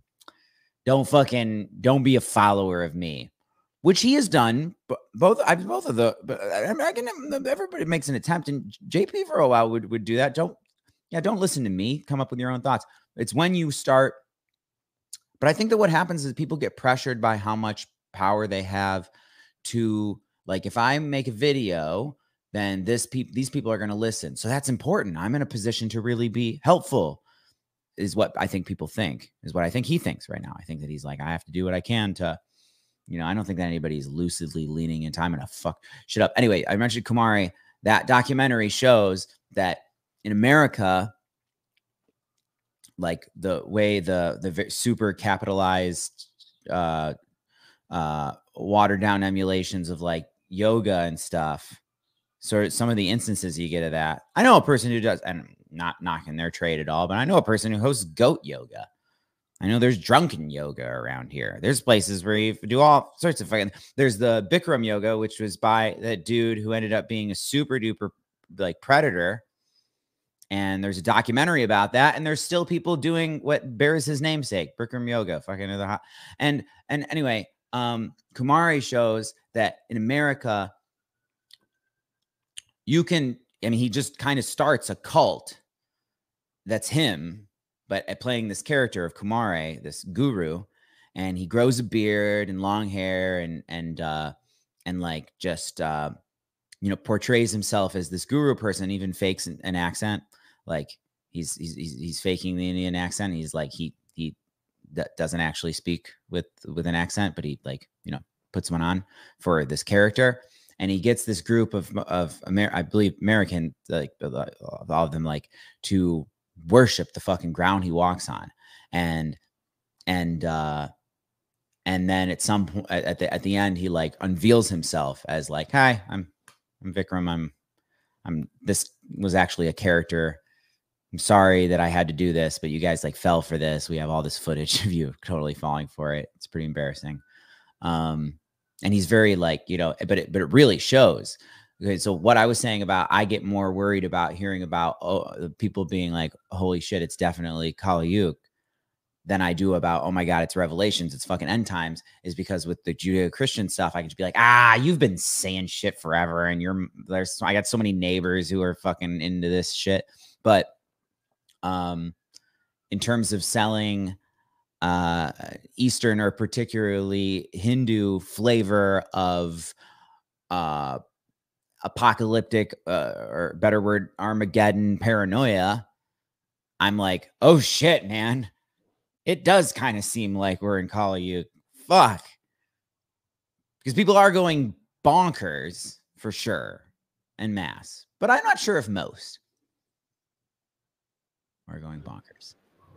Speaker 1: be a follower of me, which he has done. But both of the, but everybody makes an attempt, and JP for a while would do that. Don't listen to me. Come up with your own thoughts. It's when you start. But I think that what happens is people get pressured by how much power they have to, like, if I make a video, then these people are going to listen. So that's important. I'm in a position to really be helpful, is what I think people think, is what I think he thinks right now. I think that he's like, I have to do what I can to, you know, I don't think that anybody's lucidly leaning into, I'm going to fuck shit up. Anyway, I mentioned Kumari. That documentary shows that in America, like the way the super capitalized, watered down emulations of like yoga and stuff. So some of the instances you get of that, I know a person who does, and not knocking their trade at all, but I know a person who hosts goat yoga. I know there's drunken yoga around here. There's places where you do all sorts of fucking, there's the Bikram yoga, which was by that dude who ended up being a super duper like predator. And there's a documentary about that. And there's still people doing what bears his namesake, Bikram yoga, fucking the hot. And anyway, Kumari shows that in America, you can, I mean, he just kind of starts a cult that's him, but at playing this character of Kumari, this guru, and he grows a beard and long hair and like just, you know, portrays himself as this guru person, even fakes an accent. Like he's faking the Indian accent. He's like, he doesn't actually speak with an accent, but he, like, you know, puts one on for this character. And he gets this group of I believe American, like all of them, like to worship the fucking ground he walks on. And then at some point at the end, he like unveils himself as like, hi, I'm Vikram. This was actually a character. I'm sorry that I had to do this, but you guys like fell for this. We have all this footage of you totally falling for it. It's pretty embarrassing. And he's very like, you know, but it really shows. Okay. So what I was saying about, I get more worried about hearing about people being like, holy shit, it's definitely Kali Yuga, than I do about, oh my God, it's Revelations, it's fucking end times, is because with the Judeo-Christian stuff, I can just be like, you've been saying shit forever. And I got so many neighbors who are fucking into this shit. But in terms of selling Eastern or particularly Hindu flavor of apocalyptic, or better word, Armageddon paranoia, I'm like, oh shit, man. It does kind of seem like we're in Kali Yuga. Fuck. Because people are going bonkers for sure, en masse. But I'm not sure if most are going bonkers.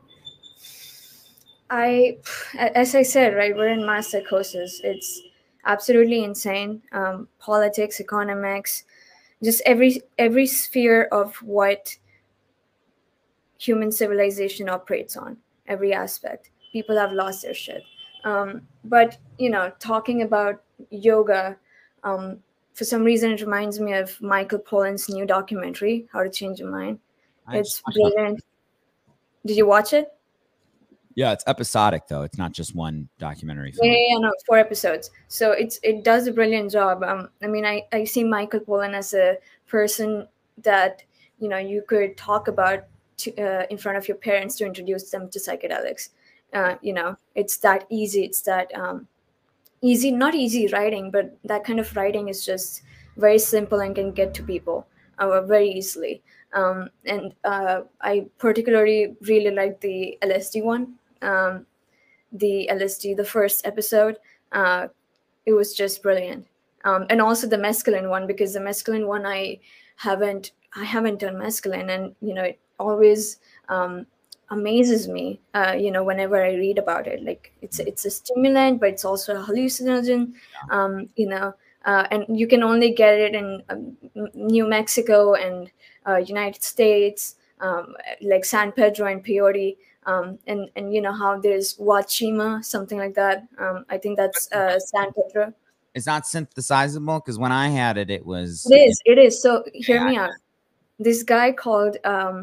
Speaker 2: As I said, right, we're in mass psychosis. It's absolutely insane. Politics, economics, just every sphere of what human civilization operates on, every aspect. People have lost their shit. But, you know, talking about yoga, for some reason, it reminds me of Michael Pollan's new documentary, How to Change Your Mind. It's brilliant. Did you watch it?
Speaker 1: Yeah, it's episodic though. It's not just one documentary film.
Speaker 2: Yeah, no, 4 episodes. So it does a brilliant job. I mean, I see Michael Pollan as a person that, you know, you could talk about in front of your parents to introduce them to psychedelics. You know, it's that easy. It's that easy, not easy writing, but that kind of writing is just very simple and can get to people very easily. And I particularly really like the LSD one. The LSD, the first episode, it was just brilliant. And also the mescaline one, because the mescaline one, I haven't done mescaline, and, you know, it always amazes me, you know, whenever I read about it. Like it's a stimulant, but it's also a hallucinogen, you know, and you can only get it in New Mexico and United States, like San Pedro and Peyote. And you know how there's Wachima, something like that. I think that's San Pedro.
Speaker 1: It's not synthesizable because when I had it, it was.
Speaker 2: It is. It is. So hear
Speaker 1: Yeah.
Speaker 2: me out. This guy called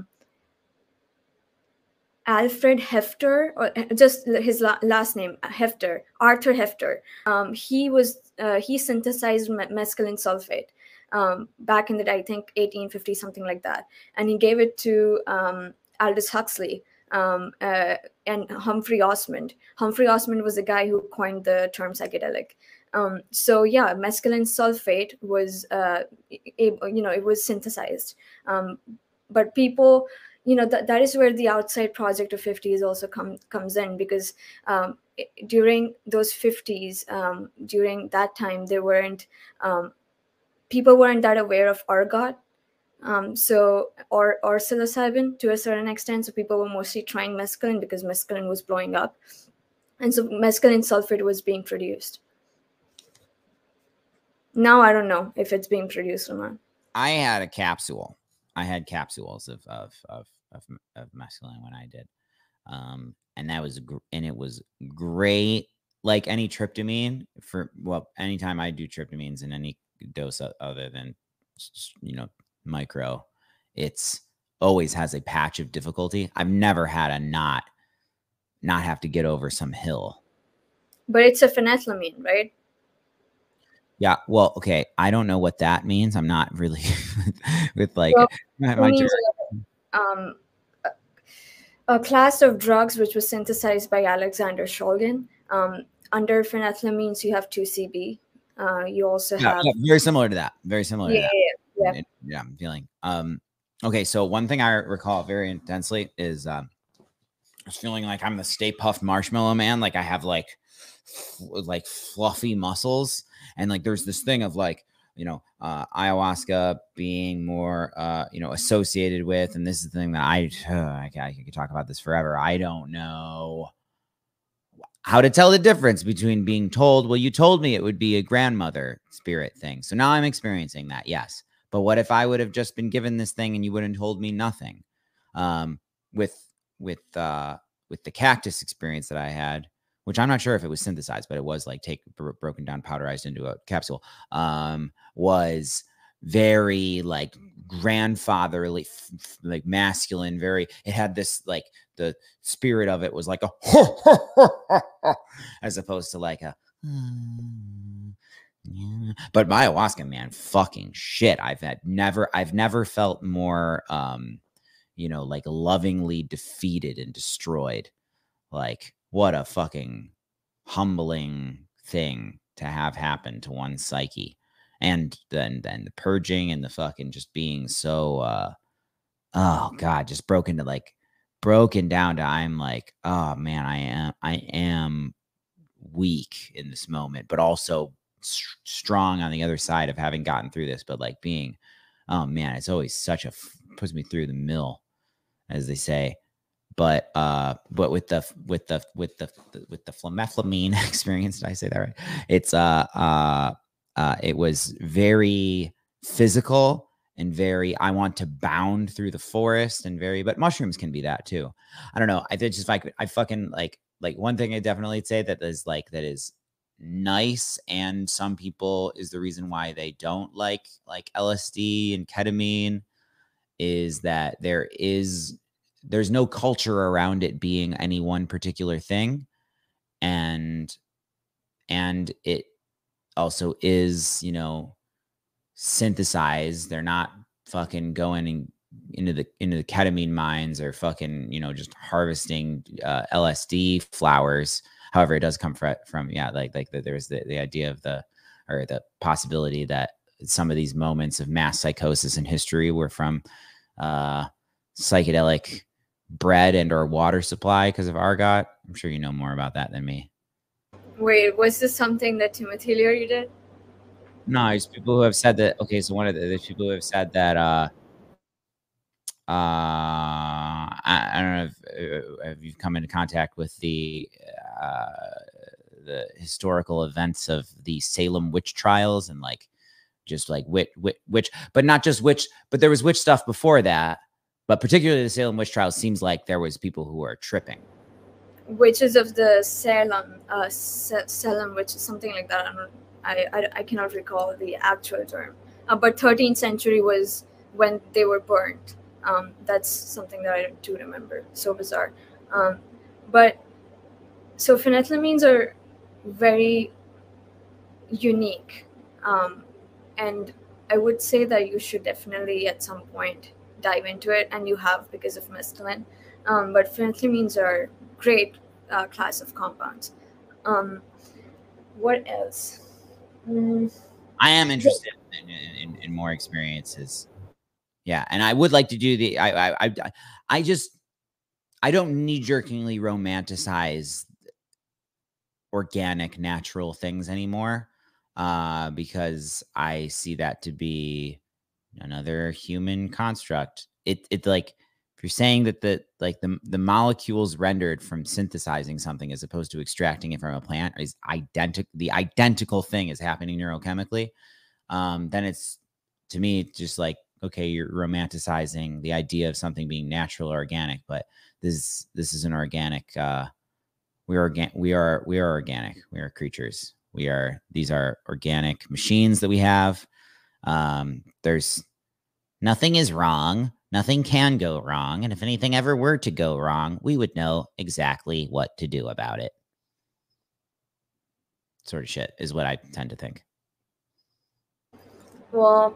Speaker 2: Alfred Hefter, or just his last name, Hefter, Arthur Hefter. He synthesized mescaline sulfate back in the day, I think 1850, something like that, and he gave it to Aldous Huxley and Humphrey Osmond. Humphrey Osmond was the guy who coined the term psychedelic. So yeah, mescaline sulfate was, it was synthesized, but people, that is where the outside project of 50s also comes in, because during those 50s, during that time, there weren't people weren't that aware of argot, or psilocybin to a certain extent. So people were mostly trying mescaline because mescaline was blowing up, and so mescaline sulfate was being produced. Now I don't know if it's being produced or not.
Speaker 1: I had a capsule. I had capsules of mescaline when I did, and that was and it was great. Like any tryptamine, anytime I do tryptamines in any dose other than micro, it's always has a patch of difficulty. I've never had a not have to get over some hill.
Speaker 2: But it's a phenethylamine, right?
Speaker 1: Yeah, well, okay. I don't know what that means. I'm not really with like
Speaker 2: a class of drugs which was synthesized by Alexander Shulgin. Under phenethylamines, you have 2CB. You also have
Speaker 1: very similar to that. Very similar.
Speaker 2: Yeah,
Speaker 1: to that. Yeah, I'm feeling. Okay, so one thing I recall very intensely is I was feeling like I'm the Stay Puft Marshmallow Man. Like I have like fluffy muscles, and like there's this thing of like ayahuasca being more associated with, and this is the thing that I could talk about this forever. I don't know how to tell the difference between being told, well, you told me it would be a grandmother spirit thing, so now I'm experiencing that. Yes, but what if I would have just been given this thing and you wouldn't have told me nothing? With the cactus experience that I had, which I'm not sure if it was synthesized, but it was like broken down, powderized into a capsule, was very like grandfatherly, like masculine, very, it had this like, the spirit of it was like a as opposed to like a but my ayahuasca, man, fucking shit. I've never felt more like lovingly defeated and destroyed. Like, what a fucking humbling thing to have happen to one's psyche. And then the purging and the fucking just being so oh god, just broken down to, I'm like, oh man, I am weak in this moment, but also strong on the other side of having gotten through this. But like being, oh man, it's always such a puts me through the mill, as they say. But with the flamethlamine experience, did I say that right? It's it was very physical and very, I want to bound through the forest, and very, but mushrooms can be that too. I don't know. I did just like, I fucking like one thing I definitely say that is nice, and some people is the reason why they don't like LSD and ketamine, is that there's no culture around it being any one particular thing. And it also is, synthesized. They're not fucking going into the ketamine mines, or fucking, just harvesting LSD flowers. However, it does come from there's the idea of the possibility that some of these moments of mass psychosis in history were from psychedelic bread and or water supply because of argot. I'm sure you know more about that than me.
Speaker 2: Wait, was this something that Timothy Leary did?
Speaker 1: No, it's people who have said that. Okay, so one of the people who have said that I don't know if you've come into contact with the historical events of the Salem witch trials, and like just like witch, but not just witch, but there was witch stuff before that. But particularly the Salem witch trials seems like there was people who are tripping.
Speaker 2: Witches of the Salem, which is something like that. I cannot recall the actual term, but 13th century was when they were burnt. That's something that I do remember. So bizarre. But so phenethylamines are very unique, and I would say that you should definitely at some point dive into it, and you have because of mescaline. But phenethylamines are great class of compounds. Um, what else? Mm,
Speaker 1: I am interested in more experiences. Yeah, and I would like to do the. I just I don't knee-jerkingly romanticize organic, natural things anymore, because I see that to be another human construct. It like if you're saying that the molecules rendered from synthesizing something as opposed to extracting it from a plant is the identical thing is happening neurochemically, then it's to me just like, okay, you're romanticizing the idea of something being natural or organic, but this is an organic. We are organic. We are creatures. These are organic machines that we have. There's nothing is wrong. Nothing can go wrong. And if anything ever were to go wrong, we would know exactly what to do about it. Sort of shit is what I tend to think.
Speaker 2: well,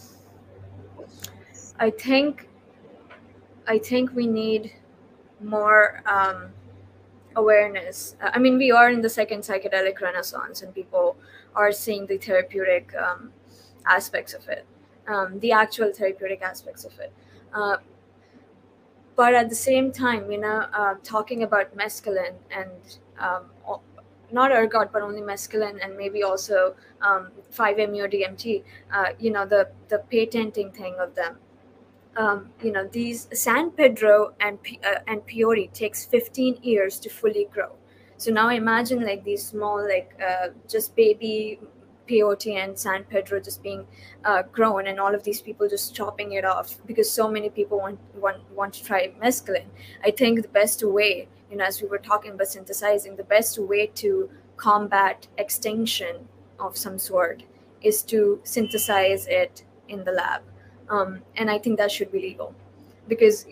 Speaker 2: I think we need more awareness. I mean, we are in the second psychedelic renaissance, and people are seeing the therapeutic aspects of it, the actual therapeutic aspects of it. Uh, but at the same time, talking about mescaline and not ergot, but only mescaline, and maybe also 5-MeO DMT. The patenting thing of them. These San Pedro and Peyote takes 15 years to fully grow. So now imagine like these small, like just baby peyote and San Pedro just being grown, and all of these people just chopping it off because so many people want to try mescaline. I think the best way, as we were talking about synthesizing, the best way to combat extinction of some sort is to synthesize it in the lab. And I think that should be legal, because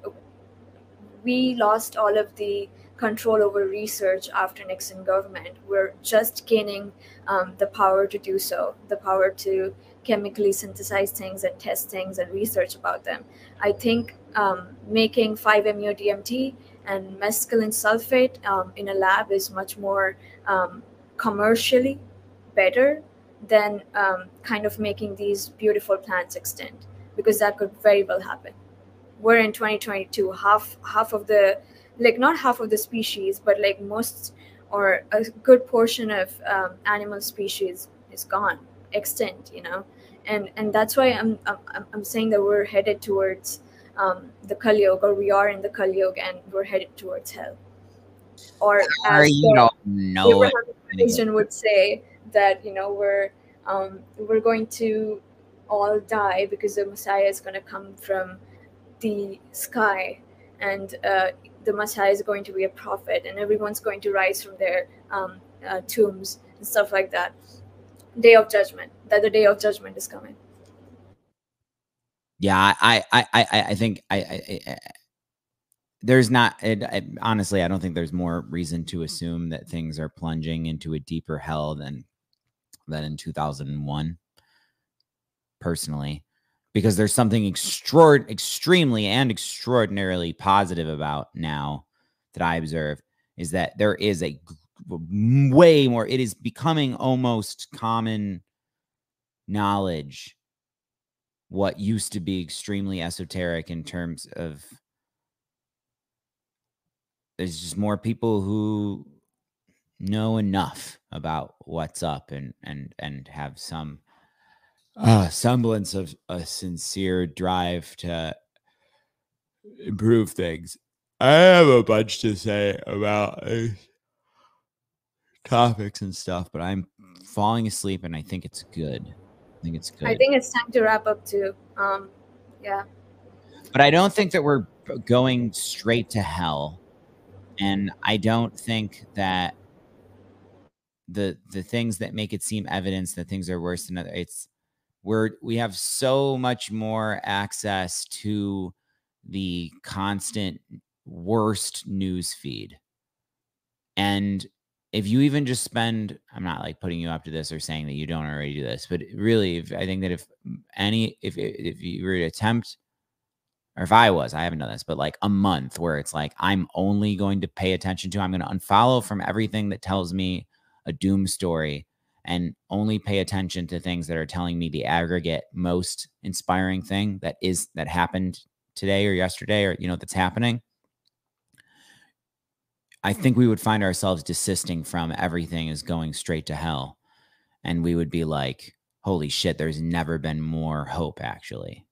Speaker 2: we lost all of the control over research after Nixon government. We're just gaining the power to do so, the power to chemically synthesize things and test things and research about them. I think making 5-MeO DMT and mescaline sulfate in a lab is much more commercially better than kind of making these beautiful plants extinct, because that could very well happen. We're in 2022. Half of the, like, not half of the species, but like most or a good portion of animal species is gone, extinct. And that's why I'm saying that we're headed towards the Kali Yuga, or we are in the Kali Yuga, and we're headed towards hell. Or as
Speaker 1: you don't know
Speaker 2: Abraham religion would say, that we're going to all die because the Messiah is going to come from the sky, and the Messiah is going to be a prophet, and everyone's going to rise from their tombs and stuff like that. Day of judgment. That the day of judgment is coming.
Speaker 1: Yeah, I think there's not. Honestly, I don't think there's more reason to assume that things are plunging into a deeper hell than in 2001. Personally, because there's something extremely and extraordinarily positive about now that I observe, is that there is a way more. It is becoming almost common knowledge what used to be extremely esoteric in terms of, there's just more people who know enough about what's up and have some semblance of a sincere drive to improve things. I have a bunch to say about topics and stuff, but I'm falling asleep, and I think it's good. I think
Speaker 2: it's time to wrap up too. Yeah.
Speaker 1: But I don't think that we're going straight to hell, and I don't think that the things that make it seem evidence that things are worse than other. We have so much more access to the constant worst news feed. And if you even just spend, I'm not like putting you up to this or saying that you don't already do this, but really, I think that if you were to attempt, or if I haven't done this, but like a month where it's like, I'm only going to pay attention to, I'm going to unfollow from everything that tells me a doom story and only pay attention to things that are telling me the aggregate most inspiring thing that happened today or yesterday, or, that's happening. I think we would find ourselves desisting from everything is going straight to hell. And we would be like, holy shit, there's never been more hope, actually.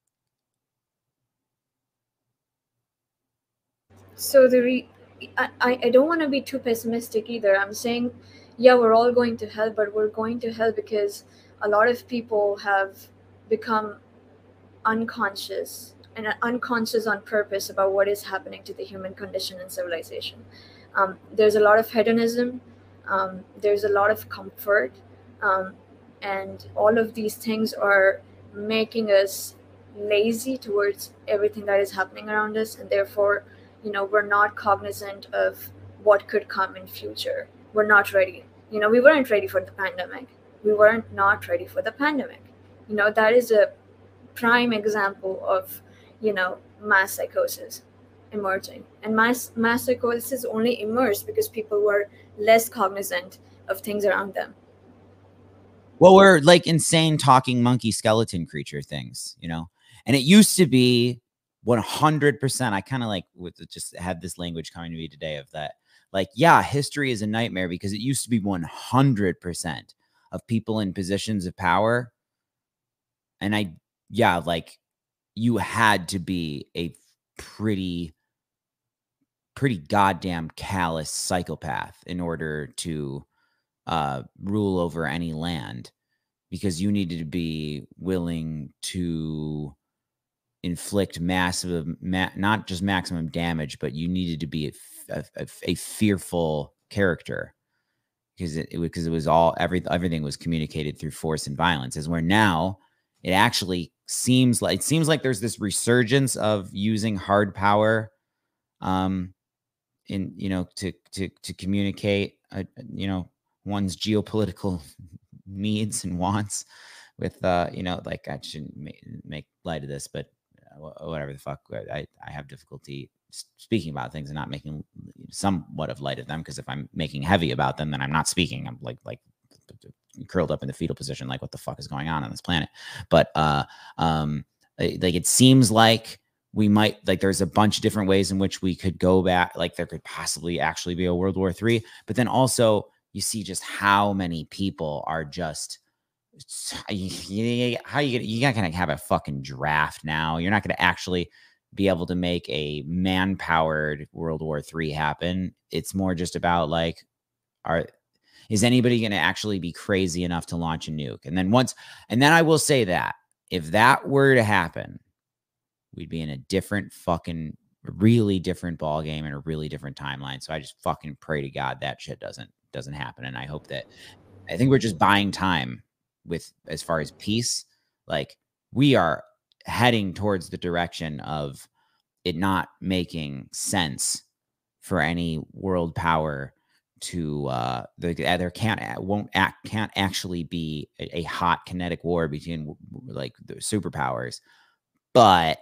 Speaker 2: So I don't want to be too pessimistic either. I'm saying, yeah, we're all going to hell, but we're going to hell because a lot of people have become unconscious and unconscious on purpose about what is happening to the human condition and civilization. There's a lot of hedonism, there's a lot of comfort, and all of these things are making us lazy towards everything that is happening around us, and therefore, we're not cognizant of what could come in future. We're not ready. We weren't ready for the pandemic. We weren't not ready for the pandemic. That is a prime example of mass psychosis emerging, and mass psychosis only emerged because people were less cognizant of things around them.
Speaker 1: Well, we're like insane talking monkey skeleton creature things, and it used to be 100%. I kind of like just had this language coming to me today of that, like, yeah, history is a nightmare because it used to be 100% of people in positions of power. And like you had to be a pretty goddamn callous psychopath in order to rule over any land, because you needed to be willing to inflict massive, not just maximum damage, but you needed to be a fearful character, because it was all everything was communicated through force and violence. As where now it actually seems like there's this resurgence of using hard power, in to communicate one's geopolitical needs and wants with like, I shouldn't make light of this, but whatever the fuck, I have difficulty speaking about things and not making somewhat of light of them, because if I'm making heavy about them, then I'm not speaking. I'm like curled up in the fetal position, like what the fuck is going on this planet. But like it seems like we might, like, there's a bunch of different ways in which we could go back. Like there could possibly actually be a World War III, but then also you see just how many people are just, you're not going to have a fucking draft now. You're not going to actually be able to make a man-powered World War III happen. It's more just about like, is anybody going to actually be crazy enough to launch a nuke? And then I will say that if that were to happen, we'd be in a different fucking, really different ball game and a really different timeline. So I just fucking pray to God that shit doesn't happen. And I think we're just buying time with, as far as peace. Like we are heading towards the direction of it not making sense for any world power to there can't actually be a hot kinetic war between like the superpowers, but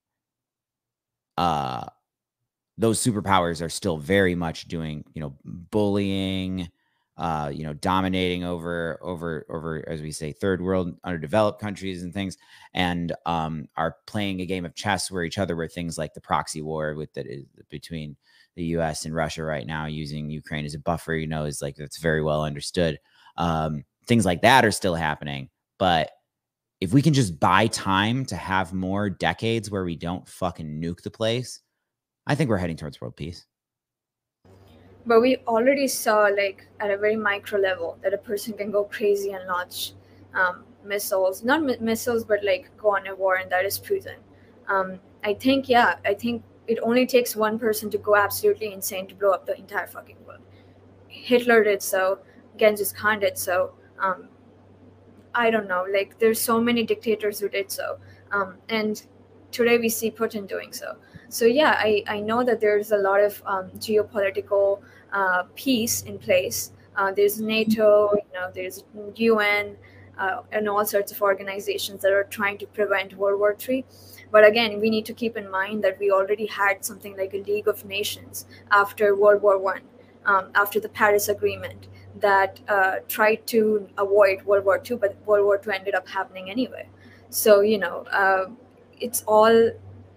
Speaker 1: those superpowers are still very much doing bullying, dominating over, as we say, third world underdeveloped countries and things, and are playing a game of chess where things like the proxy war between the US and Russia right now, using Ukraine as a buffer, is like, that's very well understood. Things like that are still happening, but if we can just buy time to have more decades where we don't fucking nuke the place, I think we're heading towards world peace.
Speaker 2: But we already saw, like, at a very micro level, that a person can go crazy and launch missiles, not missiles, but like go on a war, and that is Putin. I think it only takes one person to go absolutely insane to blow up the entire fucking world. Hitler did so. Genghis Khan did so. I don't know, like there's so many dictators who did so, and today we see Putin doing so. So yeah, I know that there's a lot of geopolitical peace in place. There's NATO, there's UN, and all sorts of organizations that are trying to prevent World War III. But again, we need to keep in mind that we already had something like a League of Nations after World War One, after the Paris Agreement, that tried to avoid World War II, but World War II ended up happening anyway. So it's all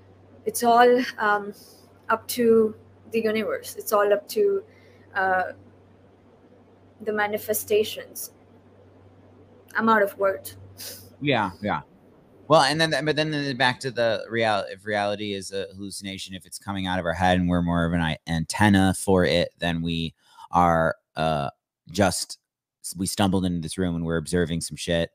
Speaker 2: up to the universe. It's all up to uh, the manifestations. I'm out of words.
Speaker 1: Yeah. Well, and then, but then back to the reality. If reality is a hallucination, if it's coming out of our head and we're more of an antenna for it, then we are we stumbled into this room and we're observing some shit.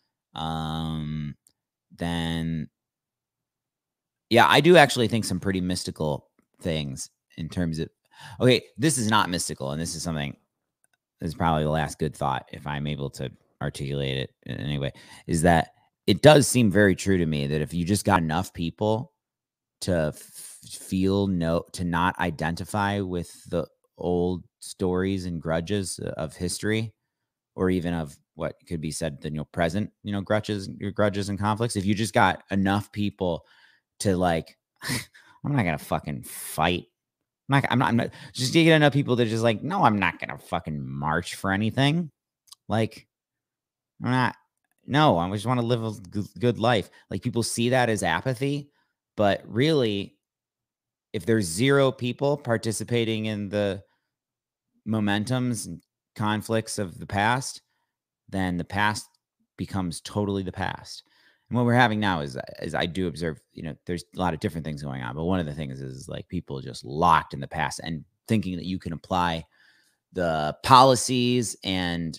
Speaker 1: Then yeah, I do actually think some pretty mystical things in terms of, okay, this is not mystical, and this is something, this is probably the last good thought, if I'm able to articulate it in any way, is that it does seem very true to me that if you just got enough people to to not identify with the old stories and grudges of history, or even of what could be said the present, grudges and conflicts. If you just got enough people to like, I'm not gonna fucking fight. I'm not just get enough people that just like, no, I'm not gonna fucking march for anything. Like, I'm not. No, I just want to live a good life. Like, people see that as apathy, but really, if there's 0 people participating in the momentums and conflicts of the past, then the past becomes totally the past. And what we're having now is I do observe, there's a lot of different things going on, but one of the things is like people just locked in the past and thinking that you can apply the policies and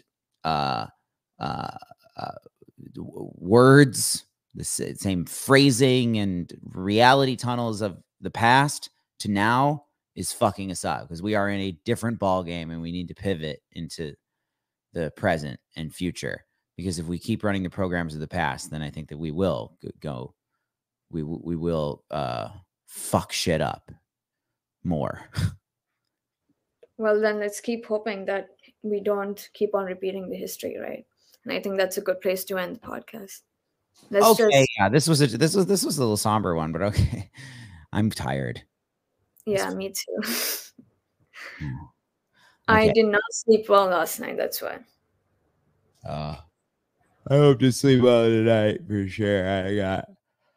Speaker 1: words, the same phrasing and reality tunnels of the past to now is fucking us up, because we are in a different ball game and we need to pivot into the present and future. Because if we keep running the programs of the past, then I think that we will we will fuck shit up more.
Speaker 2: Well, then let's keep hoping that we don't keep on repeating the history, right? And I think that's a good place to end the podcast.
Speaker 1: Yeah, this was a little somber one, but okay. I'm tired.
Speaker 2: Yeah, me too.
Speaker 1: Okay.
Speaker 2: I did not sleep well last night. That's why.
Speaker 1: I hope to sleep well tonight for sure. I got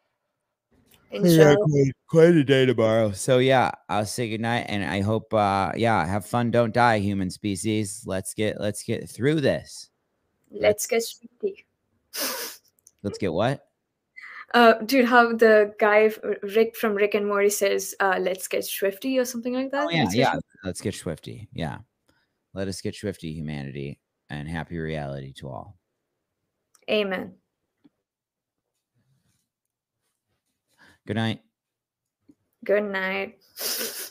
Speaker 1: quite a day tomorrow. So yeah, I'll say goodnight, and I hope have fun, don't die, human species. Let's get through this.
Speaker 2: Let's get swifty.
Speaker 1: Let's get what?
Speaker 2: Dude, how the guy Rick from Rick and Morty says, "Let's get swifty" or something like that.
Speaker 1: Oh yeah, let's get swifty. Yeah, let us get swifty, humanity, and happy reality to all.
Speaker 2: Amen.
Speaker 1: Good night.
Speaker 2: Good night.